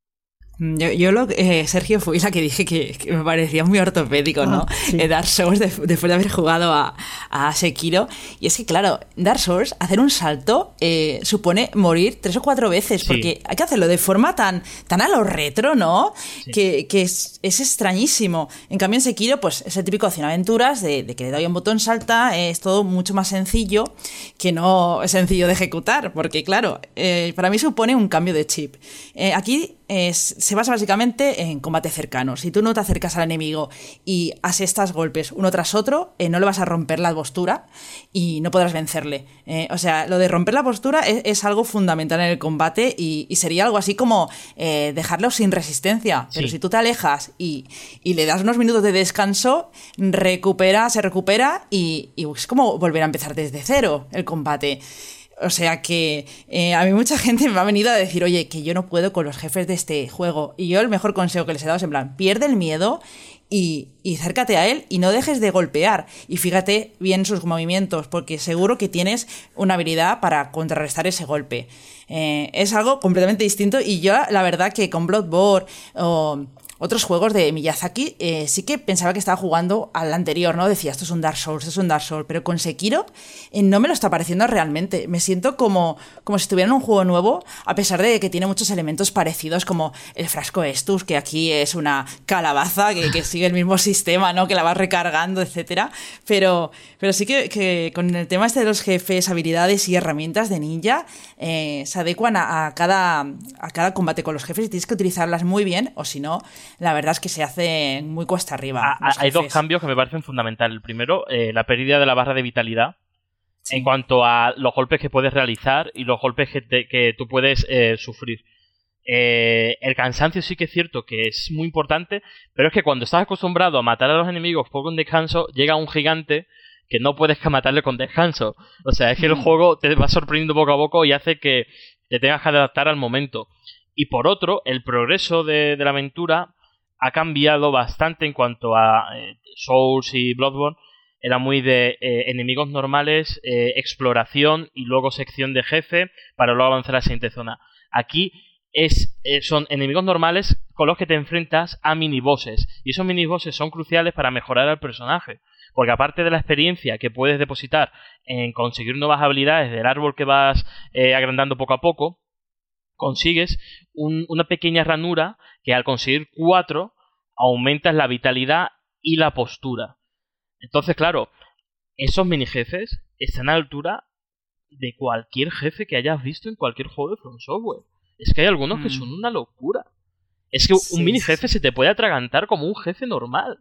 Yo, yo lo, eh, Sergio, fui la que dije que, que me parecía muy ortopédico, ¿no? Ah, sí. eh, Dark Souls de, después de haber jugado a, a Sekiro. Y es que, claro, Dark Souls, hacer un salto eh, supone morir tres o cuatro veces, sí. Porque hay que hacerlo de forma tan, tan a lo retro, ¿no? Sí. Que, que es, es extrañísimo. En cambio, en Sekiro, pues es el típico acción aventuras de, de que le doy un botón, salta, eh, es todo mucho más sencillo, que no es sencillo de ejecutar, porque, claro, eh, para mí supone un cambio de chip. Eh, aquí es, se basa básicamente en combate cercano. Si tú no te acercas al enemigo y asestas golpes uno tras otro, eh, no le vas a romper la postura y no podrás vencerle. Eh, o sea, lo de romper la postura es, es algo fundamental en el combate y, y sería algo así como eh, dejarlo sin resistencia. Pero sí. Si tú te alejas y, y le das unos minutos de descanso, recupera, se recupera y, y es como volver a empezar desde cero el combate. O sea que eh, a mí mucha gente me ha venido a decir, oye, que yo no puedo con los jefes de este juego. Y yo el mejor consejo que les he dado es en plan, pierde el miedo y, y acércate a él y no dejes de golpear. Y fíjate bien sus movimientos, porque seguro que tienes una habilidad para contrarrestar ese golpe. Eh, es algo completamente distinto y yo la verdad que con Bloodborne o... otros juegos de Miyazaki, eh, sí que pensaba que estaba jugando al anterior, ¿no? Decía, esto es un Dark Souls, esto es un Dark Souls, pero con Sekiro eh, no me lo está pareciendo realmente. Me siento como, como si estuviera en un juego nuevo, a pesar de que tiene muchos elementos parecidos, como el frasco Estus, que aquí es una calabaza que, que sigue el mismo sistema, ¿no? Que la vas recargando, etcétera. Pero, pero sí que, que con el tema este de los jefes, habilidades y herramientas de ninja, eh, se adecuan a, a, cada, a cada combate con los jefes y tienes que utilizarlas muy bien, o si no, la verdad es que se hace muy cuesta arriba. Ah, hay dos cambios que me parecen fundamentales. El primero, eh, la pérdida de la barra de vitalidad. Sí. En cuanto a los golpes que puedes realizar y los golpes que, te, que tú puedes eh, sufrir. Eh, el cansancio sí que es cierto que es muy importante, pero es que cuando estás acostumbrado a matar a los enemigos por un descanso, llega un gigante que no puedes matarle con descanso. O sea, es que mm. el juego te va sorprendiendo poco a poco y hace que te tengas que adaptar al momento. Y por otro, el progreso de, de la aventura ha cambiado bastante en cuanto a eh, Souls y Bloodborne. Era muy de eh, enemigos normales, eh, exploración y luego sección de jefe para luego avanzar a la siguiente zona. Aquí es, eh, son enemigos normales con los que te enfrentas a minibosses. Y esos minibosses son cruciales para mejorar al personaje. Porque aparte de la experiencia que puedes depositar en conseguir nuevas habilidades del árbol que vas eh, agrandando poco a poco, consigues un, una pequeña ranura que al conseguir cuatro aumentas la vitalidad y la postura. Entonces, claro, esos mini jefes están a la altura de cualquier jefe que hayas visto en cualquier juego de From Software. Es que hay algunos mm. que son una locura. Es que sí, un mini jefe sí. se te puede atragantar como un jefe normal.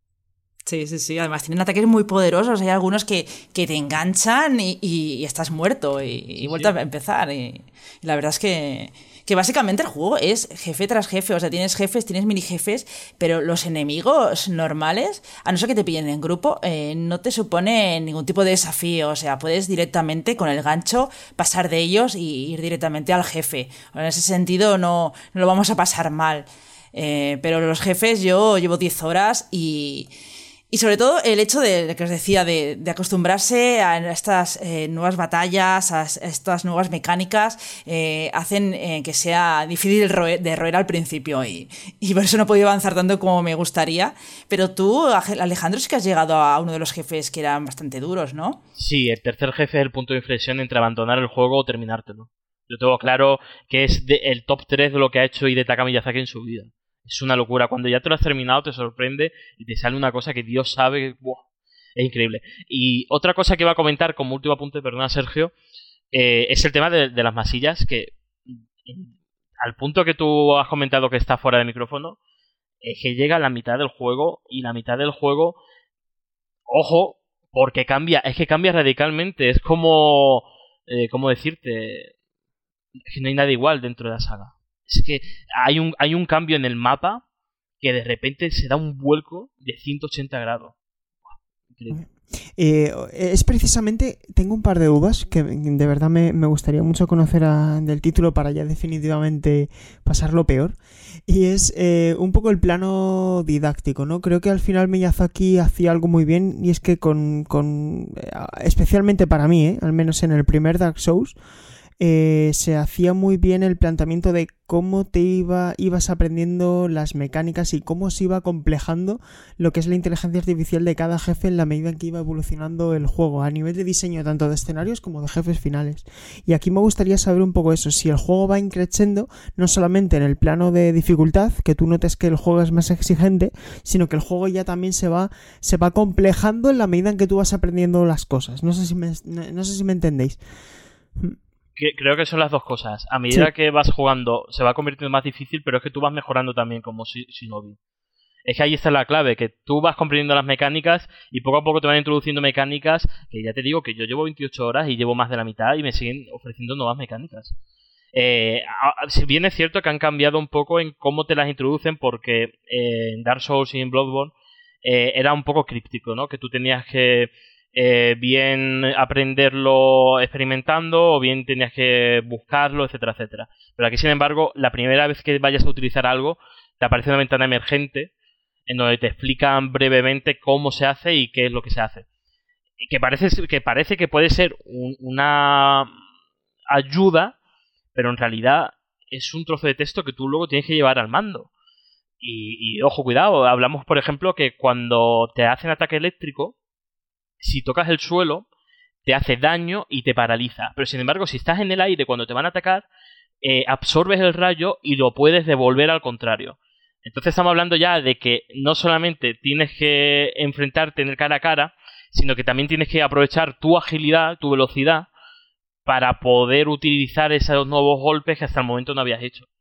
Sí, sí, sí. Además tienen ataques muy poderosos. Hay algunos que, que te enganchan y, y, y estás muerto y, y vuelta sí. a empezar. Y, y la verdad es que, que básicamente el juego es jefe tras jefe. O sea, tienes jefes, tienes mini jefes, pero los enemigos normales, a no ser que te pillen en grupo, eh, no te supone ningún tipo de desafío. O sea, puedes directamente con el gancho pasar de ellos y ir directamente al jefe. En ese sentido no, no lo vamos a pasar mal. Eh, pero los jefes, yo llevo diez horas y... Y sobre todo el hecho de, de que os decía, de, de acostumbrarse a estas eh, nuevas batallas, a estas nuevas mecánicas, eh, hacen eh, que sea difícil roer, de roer al principio y, y por eso no he podido avanzar tanto como me gustaría. Pero tú, Alejandro, sí que has llegado a uno de los jefes que eran bastante duros, ¿no? Sí, el tercer jefe es el punto de inflexión entre abandonar el juego o terminártelo. Yo tengo claro que es de, el top tres de lo que ha hecho Hidetaka Miyazaki en su vida. Es una locura. Cuando ya te lo has terminado te sorprende y te sale una cosa que Dios sabe. ¡Buah! Es increíble. Y otra cosa que iba a comentar como último apunte, perdona Sergio, eh, es el tema de, de las masillas, que al punto que tú has comentado que está fuera de micrófono, es que llega a la mitad del juego y la mitad del juego, ojo, porque cambia, es que cambia radicalmente. Es como, eh, ¿cómo decirte? Es que no hay nada igual dentro de la saga. Es que hay un, hay un cambio en el mapa que de repente se da un vuelco de ciento ochenta grados. Increíble. Eh, es precisamente, tengo un par de dudas que de verdad me, me gustaría mucho conocer a, del título para ya definitivamente pasar lo peor. Y es eh, un poco el plano didáctico, ¿no? Creo que al final Miyazaki hacía algo muy bien y es que con, con especialmente para mí, ¿eh? Al menos en el primer Dark Souls, Eh, se hacía muy bien el planteamiento de cómo te iba, ibas aprendiendo las mecánicas y cómo se iba complejando lo que es la inteligencia artificial de cada jefe en la medida en que iba evolucionando el juego, a nivel de diseño tanto de escenarios como de jefes finales. Y aquí me gustaría saber un poco eso, si el juego va increciendo no solamente en el plano de dificultad, que tú notes que el juego es más exigente, sino que el juego ya también se va, se va complejando en la medida en que tú vas aprendiendo las cosas. No sé si me, no sé si me entendéis. Creo que son las dos cosas. A medida sí. que vas jugando se va convirtiendo más difícil, pero es que tú vas mejorando también como Shinobi. Es que ahí está la clave, que tú vas comprendiendo las mecánicas y poco a poco te van introduciendo mecánicas que ya te digo que yo llevo veintiocho horas y llevo más de la mitad y me siguen ofreciendo nuevas mecánicas. Eh, si bien es cierto que han cambiado un poco en cómo te las introducen, porque eh, en Dark Souls y en Bloodborne eh, era un poco críptico, ¿no? Que tú tenías que Eh, bien aprenderlo experimentando o bien tenías que buscarlo, etcétera, etcétera. Pero aquí, sin embargo, la primera vez que vayas a utilizar algo, te aparece una ventana emergente en donde te explican brevemente cómo se hace y qué es lo que se hace. Que parece que, parece que puede ser un, una ayuda, pero en realidad es un trozo de texto que tú luego tienes que llevar al mando. Y, y ojo, cuidado, hablamos por ejemplo que cuando te hacen ataque eléctrico, si tocas el suelo, te hace daño y te paraliza. Pero sin embargo, si estás en el aire cuando te van a atacar, eh, absorbes el rayo y lo puedes devolver al contrario. Entonces estamos hablando ya de que no solamente tienes que enfrentarte en el cara a cara, sino que también tienes que aprovechar tu agilidad, tu velocidad, para poder utilizar esos nuevos golpes que hasta el momento no habías hecho.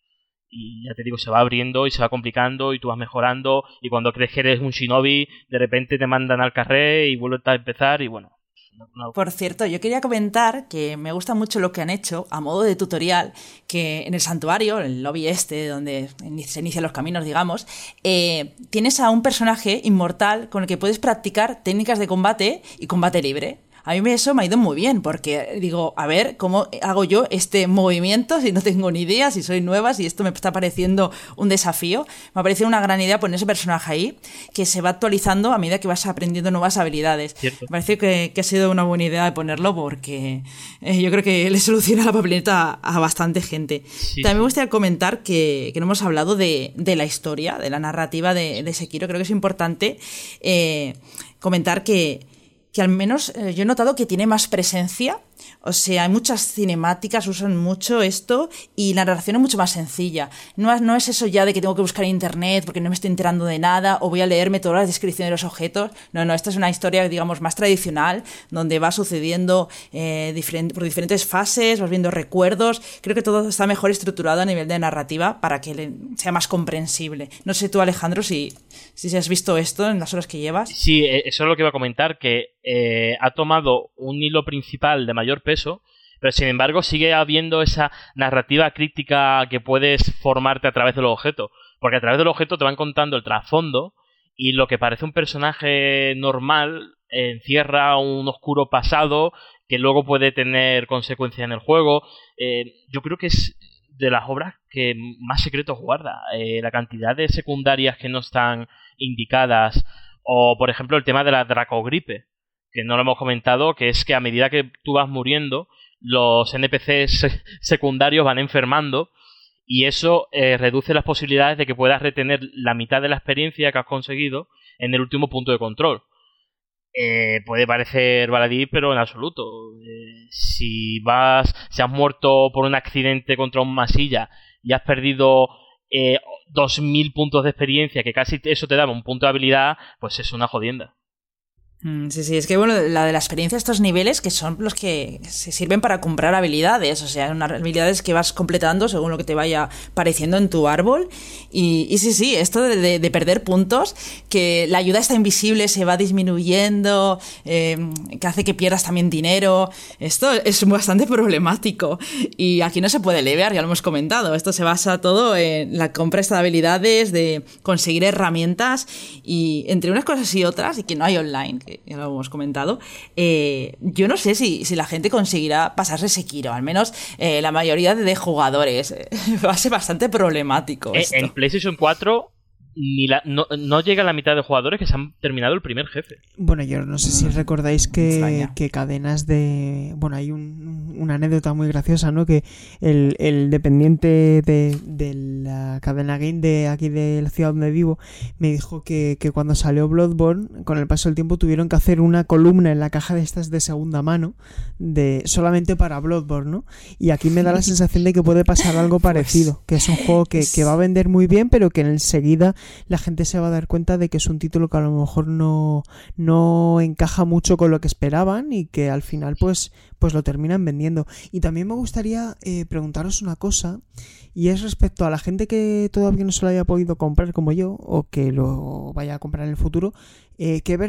Y ya te digo, se va abriendo y se va complicando y tú vas mejorando, y cuando crees que eres un shinobi, de repente te mandan al carré y vuelves a empezar y bueno. No. Por cierto, yo quería comentar que me gusta mucho lo que han hecho a modo de tutorial, que en el santuario, el lobby este, donde se inician los caminos, digamos, eh, tienes a un personaje inmortal con el que puedes practicar técnicas de combate y combate libre. A mí eso me ha ido muy bien, porque digo, a ver, ¿cómo hago yo este movimiento si no tengo ni idea, si soy nueva, si esto me está pareciendo un desafío? Me ha parecido una gran idea poner ese personaje ahí, que se va actualizando a medida que vas aprendiendo nuevas habilidades. Cierto. Me parece que, que ha sido una buena idea de ponerlo, porque eh, yo creo que le soluciona la papeleta a, a bastante gente. Sí, También sí. me gustaría comentar que, que no hemos hablado de, de la historia, de la narrativa de, de Sekiro. Creo que es importante eh, comentar que que al menos eh, yo he notado que tiene más presencia, o sea, hay muchas cinemáticas, usan mucho esto y la narración es mucho más sencilla. No es, no es eso ya de que tengo que buscar en internet porque no me estoy enterando de nada o voy a leerme todas las descripciones de los objetos. No, no, esta es una historia, digamos, más tradicional, donde va sucediendo eh, diferent, por diferentes fases, vas viendo recuerdos. Creo que todo está mejor estructurado a nivel de narrativa para que le, sea más comprensible. No sé tú, Alejandro, si, si has visto esto en las horas que llevas. Sí, eso es lo que iba a comentar, que eh, ha tomado un hilo principal de mayor peso, pero sin embargo sigue habiendo esa narrativa crítica que puedes formarte a través de los objetos, porque a través del objeto te van contando el trasfondo y lo que parece un personaje normal encierra un oscuro pasado que luego puede tener consecuencias en el juego. Eh, yo creo que es de las obras que más secretos guarda, eh, la cantidad de secundarias que no están indicadas, o por ejemplo el tema de la dracogripe, que no lo hemos comentado, que es que a medida que tú vas muriendo, los N P Cs secundarios van enfermando y eso eh, reduce las posibilidades de que puedas retener la mitad de la experiencia que has conseguido en el último punto de control. Eh, puede parecer baladí, pero en absoluto. Eh, si vas, si has muerto por un accidente contra un masilla y has perdido eh, dos mil puntos de experiencia, que casi eso te daba un punto de habilidad, pues es una jodienda. Sí, sí, es que bueno, la de la experiencia de estos niveles que son los que se sirven para comprar habilidades, o sea, unas habilidades que vas completando según lo que te vaya pareciendo en tu árbol. Y, y sí, sí, esto de, de, de perder puntos, que la ayuda está invisible, se va disminuyendo, eh, que hace que pierdas también dinero, esto es bastante problemático. Y aquí no se puede levear, ya lo hemos comentado, esto se basa todo en la compra de habilidades, de conseguir herramientas y entre unas cosas y otras, y que no hay online, que ya lo hemos comentado, eh, yo no sé si, si la gente conseguirá pasarse Sekiro, al menos eh, la mayoría de jugadores. Eh, va a ser bastante problemático eh, esto. En PlayStation cuatro ni la, no, no llega a la mitad de jugadores que se han terminado el primer jefe. Bueno, yo no sé si recordáis que, que cadenas de... Bueno, hay un, una anécdota muy graciosa, ¿no? Que el, el dependiente de, de la cadena game de aquí de la ciudad donde vivo me dijo que, que cuando salió Bloodborne, con el paso del tiempo tuvieron que hacer una columna en la caja de estas de segunda mano de solamente para Bloodborne, ¿no? Y aquí me da la sensación de que puede pasar algo parecido, que es un juego que, que va a vender muy bien, pero que enseguida la gente se va a dar cuenta de que es un título que a lo mejor no, no encaja mucho con lo que esperaban y que al final pues, pues lo terminan vendiendo. Y también me gustaría eh, preguntaros una cosa, y es respecto a la gente que todavía no se lo haya podido comprar como yo, o que lo vaya a comprar en el futuro, eh, ¿qué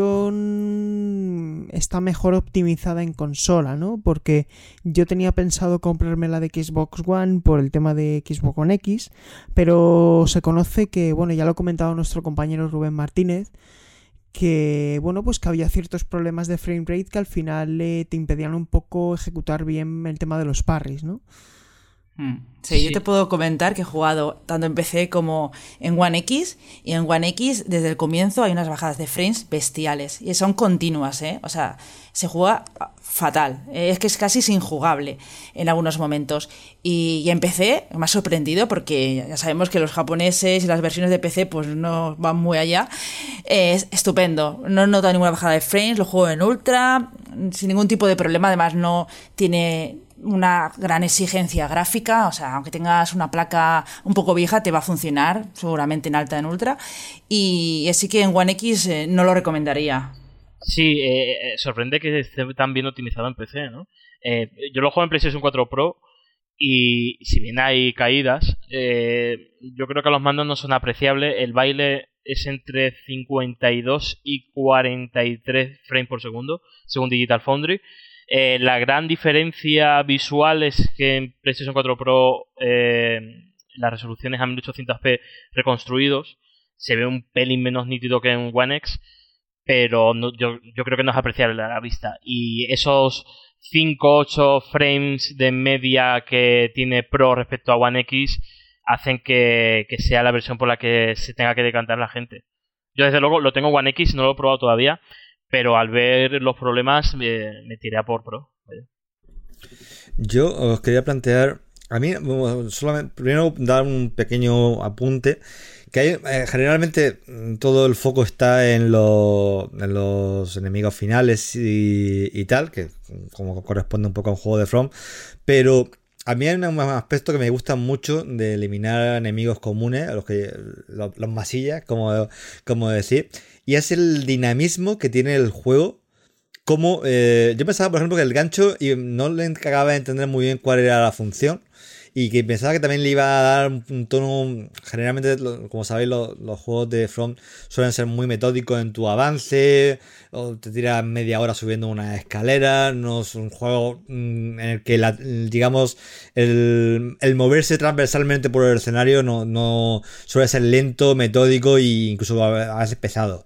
versión está mejor optimizada en consola, ¿no? Porque yo tenía pensado comprarme la de Xbox One por el tema de Xbox One X, pero se conoce que, bueno, ya lo ha comentado nuestro compañero Rubén Martínez, que bueno, pues que había ciertos problemas de frame rate que al final eh, te impedían un poco ejecutar bien el tema de los parries, ¿no? Sí, sí, yo te puedo comentar que he jugado tanto en P C como en One X, y en One X desde el comienzo hay unas bajadas de frames bestiales y son continuas, ¿eh? O sea, se juega fatal, es que es casi injugable en algunos momentos. Y, y en P C me ha sorprendido porque ya sabemos que los japoneses y las versiones de P C pues no van muy allá. Eh, es estupendo, no noto ninguna bajada de frames, lo juego en ultra sin ningún tipo de problema, además no tiene una gran exigencia gráfica, o sea, aunque tengas una placa un poco vieja te va a funcionar seguramente en alta, en ultra, y así que en One X eh, no lo recomendaría. Sí, eh, sorprende que esté tan bien optimizado en P C, ¿no? Eh, yo lo juego en PlayStation cuatro Pro y si bien hay caídas, eh, yo creo que los mandos no son apreciables. El baile es entre cincuenta y dos y cuarenta y tres frames por segundo, según Digital Foundry. Eh, la gran diferencia visual es que en PlayStation cuatro Pro eh, las resoluciones a mil ochocientos p reconstruidos se ve un pelín menos nítido que en One X, pero no, yo, yo creo que no es apreciable a la vista. Y esos cinco ocho frames de media que tiene Pro respecto a One X hacen que, que sea la versión por la que se tenga que decantar la gente. Yo desde luego lo tengo One X, no lo he probado todavía, pero al ver los problemas me, me tiré a por Pro. Vaya. Yo os quería plantear, a mí solamente primero dar un pequeño apunte, que hay, eh, generalmente todo el foco está en, lo, en los enemigos finales y, y tal, que como corresponde un poco a un juego de From, pero a mí hay un aspecto que me gusta mucho de eliminar enemigos comunes, a los que los, los masillas, como, como decir, y es el dinamismo que tiene el juego. Como eh, yo pensaba, por ejemplo, que el gancho y no le acababa de entender muy bien cuál era la función, y que pensaba que también le iba a dar un tono. Generalmente, como sabéis, los, los juegos de From suelen ser muy metódicos en tu avance, o te tiras media hora subiendo una escalera. No es un juego en el que, la, digamos, el, el moverse transversalmente por el escenario no, no suele ser lento, metódico e incluso a veces pesado.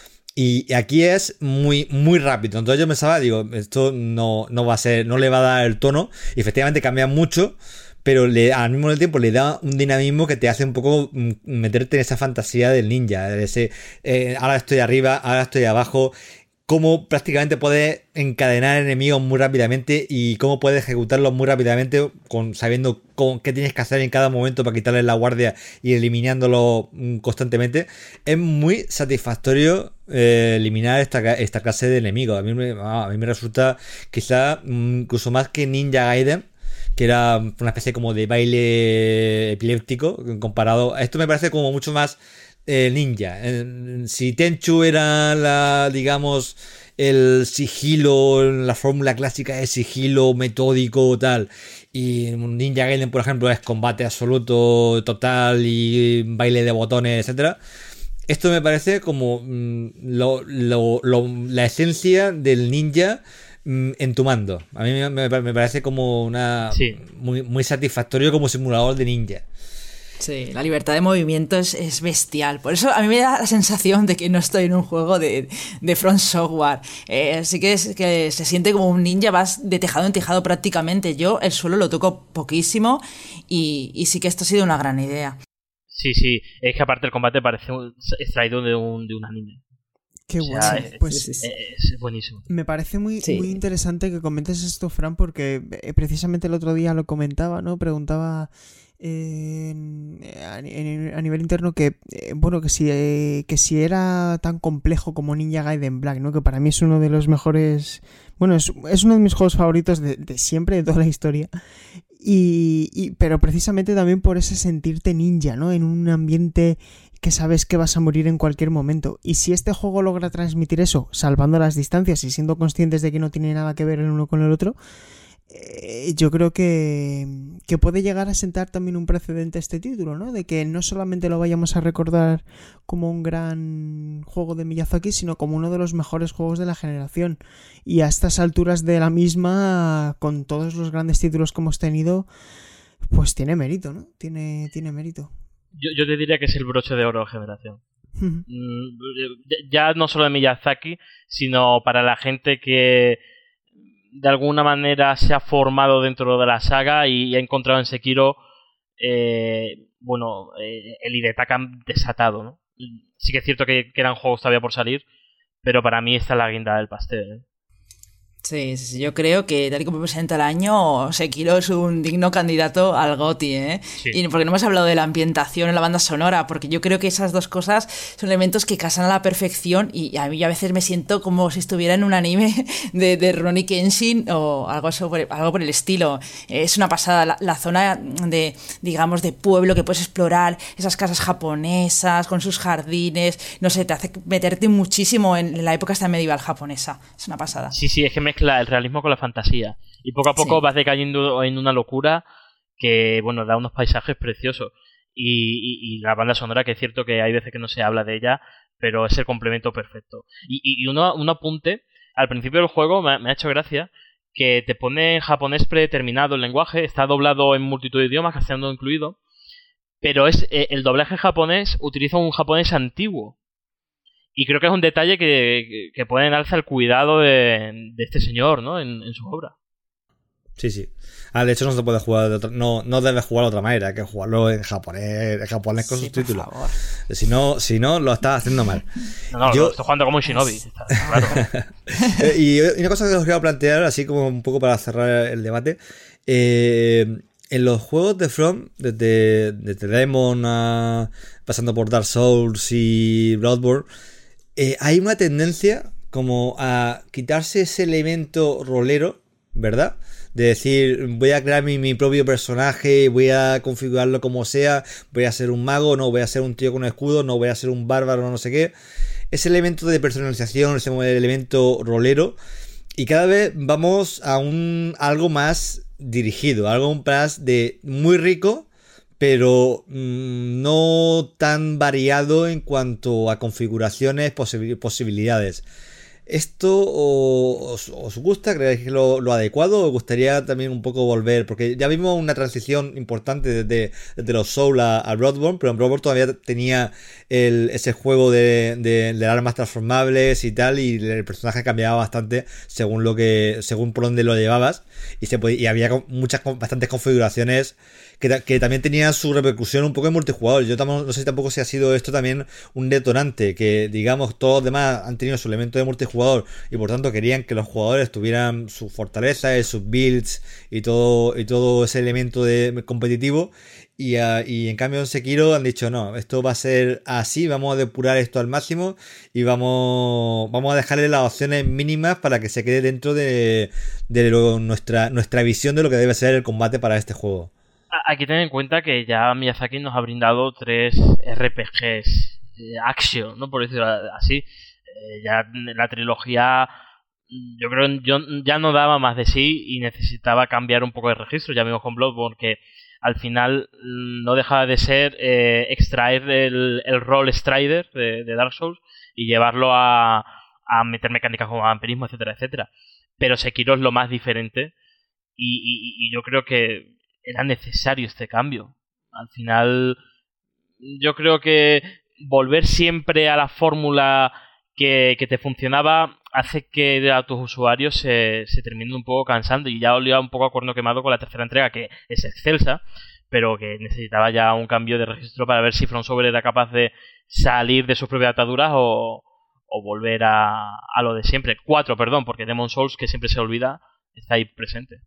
Y aquí es muy, muy rápido. Entonces yo pensaba, digo, esto no, no va a ser, no le va a dar el tono. Y efectivamente cambia mucho, pero le, al mismo tiempo le da un dinamismo que te hace un poco meterte en esa fantasía del ninja. De ese, eh, ahora estoy arriba, ahora estoy abajo. Cómo prácticamente puedes encadenar enemigos muy rápidamente y cómo puedes ejecutarlos muy rápidamente con, sabiendo con, qué tienes que hacer en cada momento para quitarles la guardia y eliminándolo constantemente. Es muy satisfactorio eh, eliminar esta, esta clase de enemigos. A mí, me, a mí me resulta quizá incluso más que Ninja Gaiden, que era una especie como de baile epiléptico comparado. Esto me parece como mucho más Eh, ninja. Eh, si Tenchu era la, digamos, el sigilo, la fórmula clásica de sigilo metódico tal, y Ninja Gaiden, por ejemplo, es combate absoluto, total y baile de botones, etcétera. Esto me parece como mm, lo, lo, lo, la esencia del ninja mm, en tu mando. A mí me, me, me parece como una sí. muy, muy satisfactorio como simulador de ninja. Sí, la libertad de movimiento es, es bestial. Por eso a mí me da la sensación de que no estoy en un juego de, de From Software. Eh, sí que, es, que se siente como un ninja, vas de tejado en tejado prácticamente. Yo el suelo lo toco poquísimo y, y sí que esto ha sido una gran idea. Sí, sí, es que aparte el combate parece extraído de un, de un anime. Qué o bueno, sea, es, pues es, es buenísimo. Me parece muy, sí. muy interesante que comentes esto, Fran, porque eh, precisamente el otro día lo comentaba, ¿no? Preguntaba eh, a, a nivel interno que, eh, bueno, que si, eh, que si era tan complejo como Ninja Gaiden Black, ¿no? Que para mí es uno de los mejores, bueno, es, es uno de mis juegos favoritos de, de siempre, de toda la historia. Y, y, pero precisamente también por ese sentirte ninja, ¿no? En un ambiente que sabes que vas a morir en cualquier momento. Y si este juego logra transmitir eso, salvando las distancias y siendo conscientes de que no tiene nada que ver el uno con el otro, eh, yo creo que, que puede llegar a sentar también un precedente este título, ¿no? De que no solamente lo vayamos a recordar como un gran juego de Miyazaki, sino como uno de los mejores juegos de la generación. Y a estas alturas de la misma, con todos los grandes títulos que hemos tenido, pues tiene mérito, ¿no? Tiene, tiene mérito. Yo, yo te diría que es el broche de oro de generación. Ya no solo de Miyazaki, sino para la gente que de alguna manera se ha formado dentro de la saga y ha encontrado en Sekiro eh, bueno, eh, el Hidetaka desatado, ¿no? Sí que es cierto que, que eran juegos todavía por salir, pero para mí esta es la guinda del pastel, ¿eh? Sí, sí, yo creo que tal y como presenta el año, Sekiro es un digno candidato al GOTY, ¿eh? Sí. Y porque no hemos hablado de la ambientación en la banda sonora, porque yo creo que esas dos cosas son elementos que casan a la perfección y a mí a veces me siento como si estuviera en un anime de, de Rurouni Kenshin o algo sobre, algo por el estilo. Es una pasada la, la zona de, digamos, de pueblo que puedes explorar, esas casas japonesas con sus jardines, no sé, te hace meterte muchísimo en la época esta medieval japonesa. Es una pasada. Sí, sí, es que me mezcla el realismo con la fantasía y poco a poco sí. vas decayendo en una locura que, bueno, da unos paisajes preciosos y, y, y la banda sonora, que es cierto que hay veces que no se habla de ella, pero es el complemento perfecto. Y, y uno, un apunte, al principio del juego me, me ha hecho gracia que te pone en japonés predeterminado el lenguaje, está doblado en multitud de idiomas, castellano incluido, pero es eh, el doblaje japonés utiliza un japonés antiguo. Y creo que es un detalle que, que pone en alza el cuidado de, de este señor, ¿no? En, en su obra. Sí, sí. Ah, de hecho no se puede jugar de otra, no, no debes jugar de otra manera, hay que jugarlo en japonés, en japonés con sí, subtítulos. Si no, si no, lo estás haciendo mal. No, no, Yo... estoy jugando como un shinobi, está claro. Y una cosa que os quiero plantear, así como un poco para cerrar el debate, eh, en los juegos de From, desde, desde Demon a, pasando por Dark Souls y Bloodborne, Eh, hay una tendencia como a quitarse ese elemento rolero, ¿verdad? De decir, voy a crear mi, mi propio personaje, voy a configurarlo como sea, voy a ser un mago, no voy a ser un tío con escudo, no voy a ser un bárbaro, no sé qué. Ese elemento de personalización, ese elemento rolero, y cada vez vamos a un algo más dirigido, algo más de muy rico, pero mmm, no tan variado en cuanto a configuraciones, posibil- posibilidades. ¿Esto os, os gusta? ¿Creéis que lo, lo adecuado? ¿Os gustaría también un poco volver? Porque ya vimos una transición importante desde, desde los Souls a, a Bloodborne, pero en Bloodborne todavía tenía el, ese juego de, de, de armas transformables y tal, y el personaje cambiaba bastante según lo que según por dónde lo llevabas, y se podía, y había muchas bastantes configuraciones que, que también tenían su repercusión un poco en multijugador. Yo tam- no sé tampoco si ha sido esto también un detonante, que digamos todos los demás han tenido su elemento de multijugador y por tanto querían que los jugadores tuvieran sus fortalezas, sus builds y todo y todo ese elemento de competitivo, y, uh, y en cambio en Sekiro han dicho no, esto va a ser así, vamos a depurar esto al máximo y vamos vamos a dejarle las opciones mínimas para que se quede dentro de, de lo, nuestra, nuestra visión de lo que debe ser el combate para este juego. Hay que tener en cuenta que ya Miyazaki nos ha brindado tres R P Gs eh, action, ¿no? Por decirlo así. Eh, ya la trilogía, yo creo yo ya no daba más de sí y necesitaba cambiar un poco de registro. Ya vimos con Bloodborne que al final no dejaba de ser eh, extraer el, el rol Strider de, de Dark Souls y llevarlo a, a meter mecánicas como vampirismo, etcétera, etcétera. Pero Sekiro es lo más diferente y, y, y yo creo que era necesario este cambio. Al final, yo creo que volver siempre a la fórmula que, que te funcionaba hace que a tus usuarios se, se terminen un poco cansando, y ya olía un poco a cuerno quemado con la tercera entrega, que es excelsa, pero que necesitaba ya un cambio de registro para ver si From Software era capaz de salir de sus propias ataduras o, o volver a, a lo de siempre. Cuatro, perdón, porque Demon's Souls, que siempre se olvida, está ahí presente.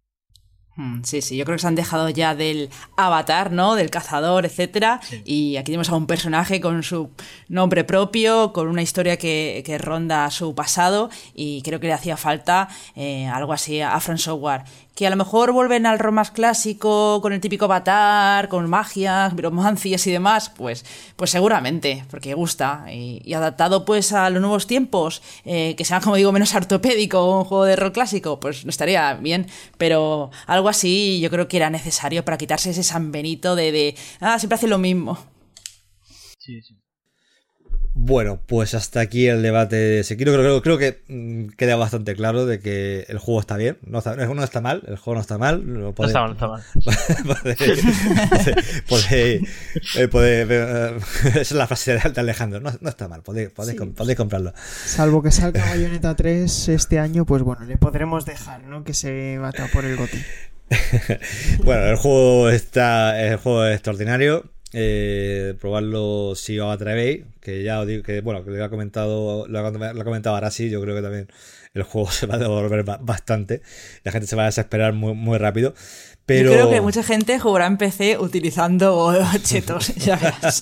Sí, sí, yo creo que se han dejado ya del avatar, ¿no? Del cazador, etcétera. Sí. Y aquí tenemos a un personaje con su nombre propio, con una historia que, que ronda su pasado, y creo que le hacía falta eh, algo así a From Software. Que a lo mejor vuelven al rol más clásico, con el típico avatar, con magias, piromancias y demás, pues, pues seguramente, porque gusta. Y, y adaptado pues a los nuevos tiempos, eh, que sea, como digo, menos ortopédico, un juego de rol clásico, pues no estaría bien. Pero algo así yo creo que era necesario para quitarse ese San Benito de, de ah, siempre hace lo mismo. Sí, sí. Bueno, pues hasta aquí el debate de Sekiro. Creo, creo, creo que mmm, queda bastante claro de que el juego está bien. No está, no está mal, el juego no está mal. Lo podéis, no está mal, no está mal. podéis, podéis, eh, podéis, eh, esa es la frase de Alejandro. No, no está mal, podéis, podéis, sí. podéis comprarlo. Salvo que salga Bayonetta tres este año, pues bueno, le podremos dejar, ¿no? Que se bata por el GOTY. Bueno, el juego está, el juego es extraordinario. Eh, probarlo si os atrevéis, que ya os digo que bueno, que lo ha comentado lo ha, lo ha comentado Arashi. Yo creo que también el juego se va a devolver bastante, la gente se va a desesperar muy, muy rápido, pero yo creo que mucha gente jugará en P C utilizando chetos, ya verás.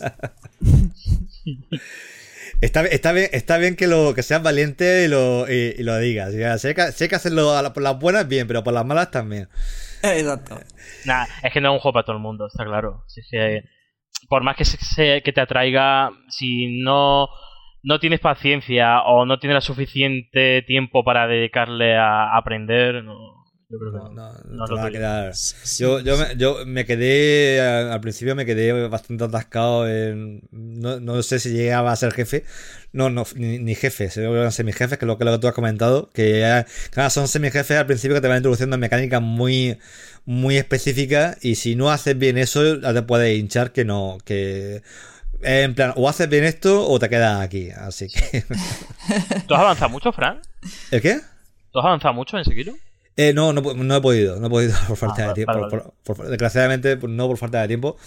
Está, está, bien, está bien que lo que seas valiente y lo, y, y lo digas. Si hay que, si hay que hacerlo por las buenas, bien, pero por las malas también. Exacto. Nah, es que no es un juego para todo el mundo, está claro. Si es que por más que, se, que te atraiga, si no, no tienes paciencia o no tienes suficiente tiempo para dedicarle a aprender, no, yo creo que no, no, no, no te lo va a quedar. Yo, yo, me, yo me quedé, al principio me quedé bastante atascado en, no, no sé si llegaba a ser jefe, no, no, ni, ni jefe, se eran semijefes, que es lo que, lo que tú has comentado, que claro, son semijefes al principio que te van introduciendo mecánicas muy, muy específicas, y si no haces bien eso, ya te puedes hinchar que no, que en plan, o haces bien esto o te quedas aquí, así que... ¿Tú has avanzado mucho, Fran? ¿El qué? ¿Tú has avanzado mucho en Sekiro? Eh, no, no, no he podido, no he podido por falta ah, de tiempo. Vale, vale. Por, por, desgraciadamente, no por falta de tiempo.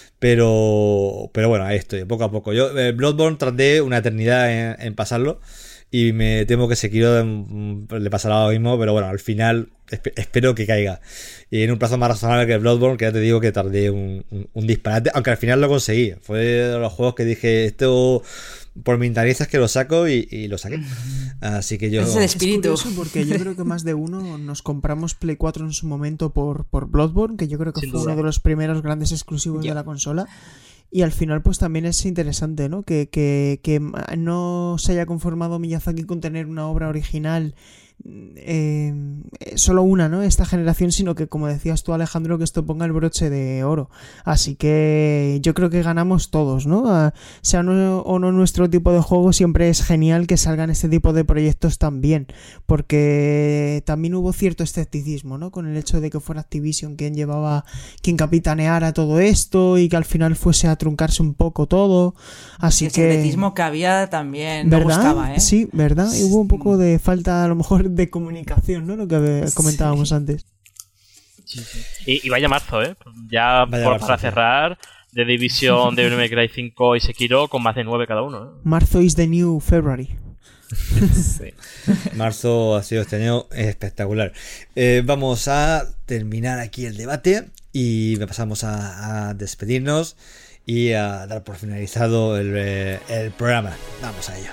Pero, pero bueno, ahí estoy, poco a poco. Yo, eh, Bloodborne, tardé una eternidad en, en pasarlo. Y me temo que Sekiro mm, le pasará lo mismo. Pero bueno, al final esp- espero que caiga. Y en un plazo más razonable que Bloodborne, que ya te digo que tardé un, un, un disparate. Aunque al final lo conseguí. Fue de los juegos que dije, esto... por mis narices que lo saco y, y lo saqué. Así que yo... Es el espíritu. Es curioso porque yo creo que más de uno nos compramos Play cuatro en su momento por, por Bloodborne, que yo creo que Sin fue duda. uno de los primeros grandes exclusivos yeah. de la consola. Y al final pues también es interesante, ¿no? Que, que, que no se haya conformado Miyazaki con tener una obra original eh, solo una, ¿no? Esta generación, sino que, como decías tú, Alejandro, que esto ponga el broche de oro. Así que yo creo que ganamos todos, ¿no? A, sea no, o no nuestro tipo de juego, siempre es genial que salgan este tipo de proyectos también, porque también hubo cierto escepticismo, ¿no? Con el hecho de que fuera Activision quien llevaba, quien capitaneara todo esto y que al final fuese a truncarse un poco todo. Así el que... El secretismo que había también no ¿verdad? gustaba, ¿eh? Sí, ¿verdad? Y hubo un poco de falta, a lo mejor, de comunicación, ¿no? Lo que comentábamos sí. antes. Sí, sí. Y, y vaya marzo, ¿eh? Ya vaya por, marzo, para cerrar, The Division, Devil May Cry cinco y Sekiro con más de nueve cada uno, ¿eh? Marzo is the new February. Sí. Marzo ha sido este año espectacular. Eh, vamos a terminar aquí el debate y pasamos a, a despedirnos y a dar por finalizado el, el programa. Vamos a ello.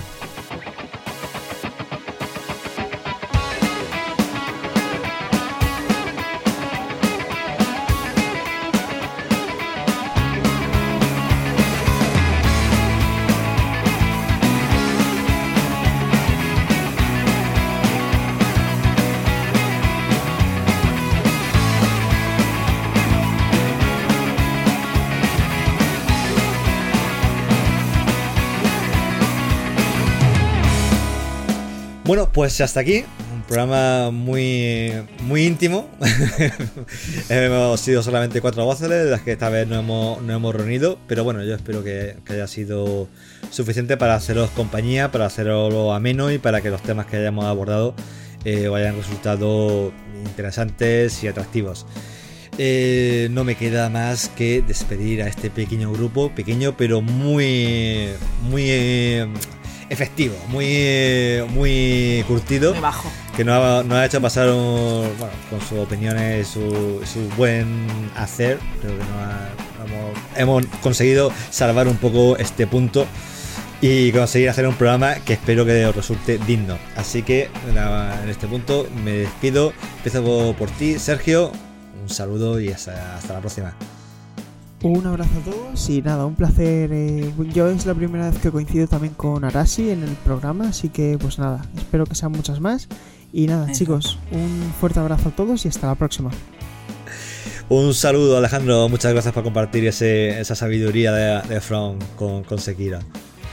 Bueno, pues hasta aquí, un programa muy muy íntimo. Hemos sido solamente cuatro voces, de las que esta vez no hemos, no hemos reunido, pero bueno, yo espero que, que haya sido suficiente para haceros compañía, para hacerlo ameno y para que los temas que hayamos abordado eh, hayan resultado interesantes y atractivos. Eh, no me queda más que despedir a este pequeño grupo, pequeño pero muy muy eh, efectivo, muy muy curtido, muy bajo, que nos ha, nos ha hecho pasar un, bueno, con sus opiniones, su, su buen hacer. Creo que nos ha, hemos, hemos conseguido salvar un poco este punto y conseguir hacer un programa que espero que os resulte digno. Así que en este punto me despido. Empiezo por, por ti, Sergio. Un saludo y hasta, hasta la próxima. Un abrazo a todos y nada, un placer. Eh, yo es la primera vez que coincido también con Arashi en el programa, así que pues nada, espero que sean muchas más. Y nada, Eso. chicos, un fuerte abrazo a todos y hasta la próxima. Un saludo, Alejandro, muchas gracias por compartir ese, esa sabiduría de, de From con, con Sekiro.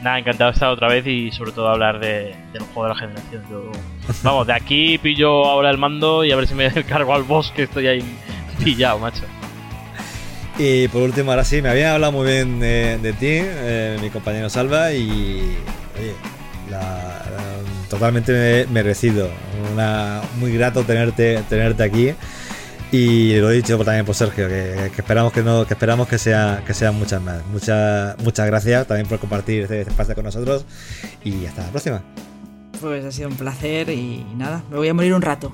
nada, encantado de estar otra vez y sobre todo hablar de, del juego de la generación. Yo, vamos, de aquí pillo ahora el mando y a ver si me cargo al boss, que estoy ahí pillado, macho. Y por último, ahora sí, me habían hablado muy bien de, de ti, eh, mi compañero Salva, y oye, la, la, totalmente merecido. Una, muy grato tenerte, tenerte aquí. Y lo he dicho también por Sergio, que, que esperamos que no, que esperamos que sea, que sean muchas más. Muchas, muchas gracias también por compartir este, este espacio con nosotros. Y hasta la próxima. Pues ha sido un placer y nada, me voy a morir un rato.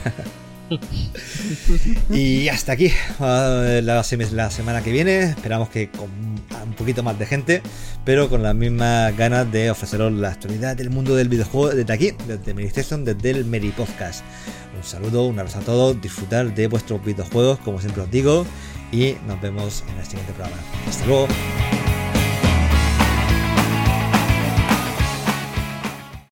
Y hasta aquí la, la semana que viene. Esperamos que con un poquito más de gente, pero con las mismas ganas de ofreceros la actualidad del mundo del videojuego desde aquí, desde Meristation, desde el Meri Podcast. Un saludo, un abrazo a todos, disfrutar de vuestros videojuegos como siempre os digo, y nos vemos en el siguiente programa. Hasta luego.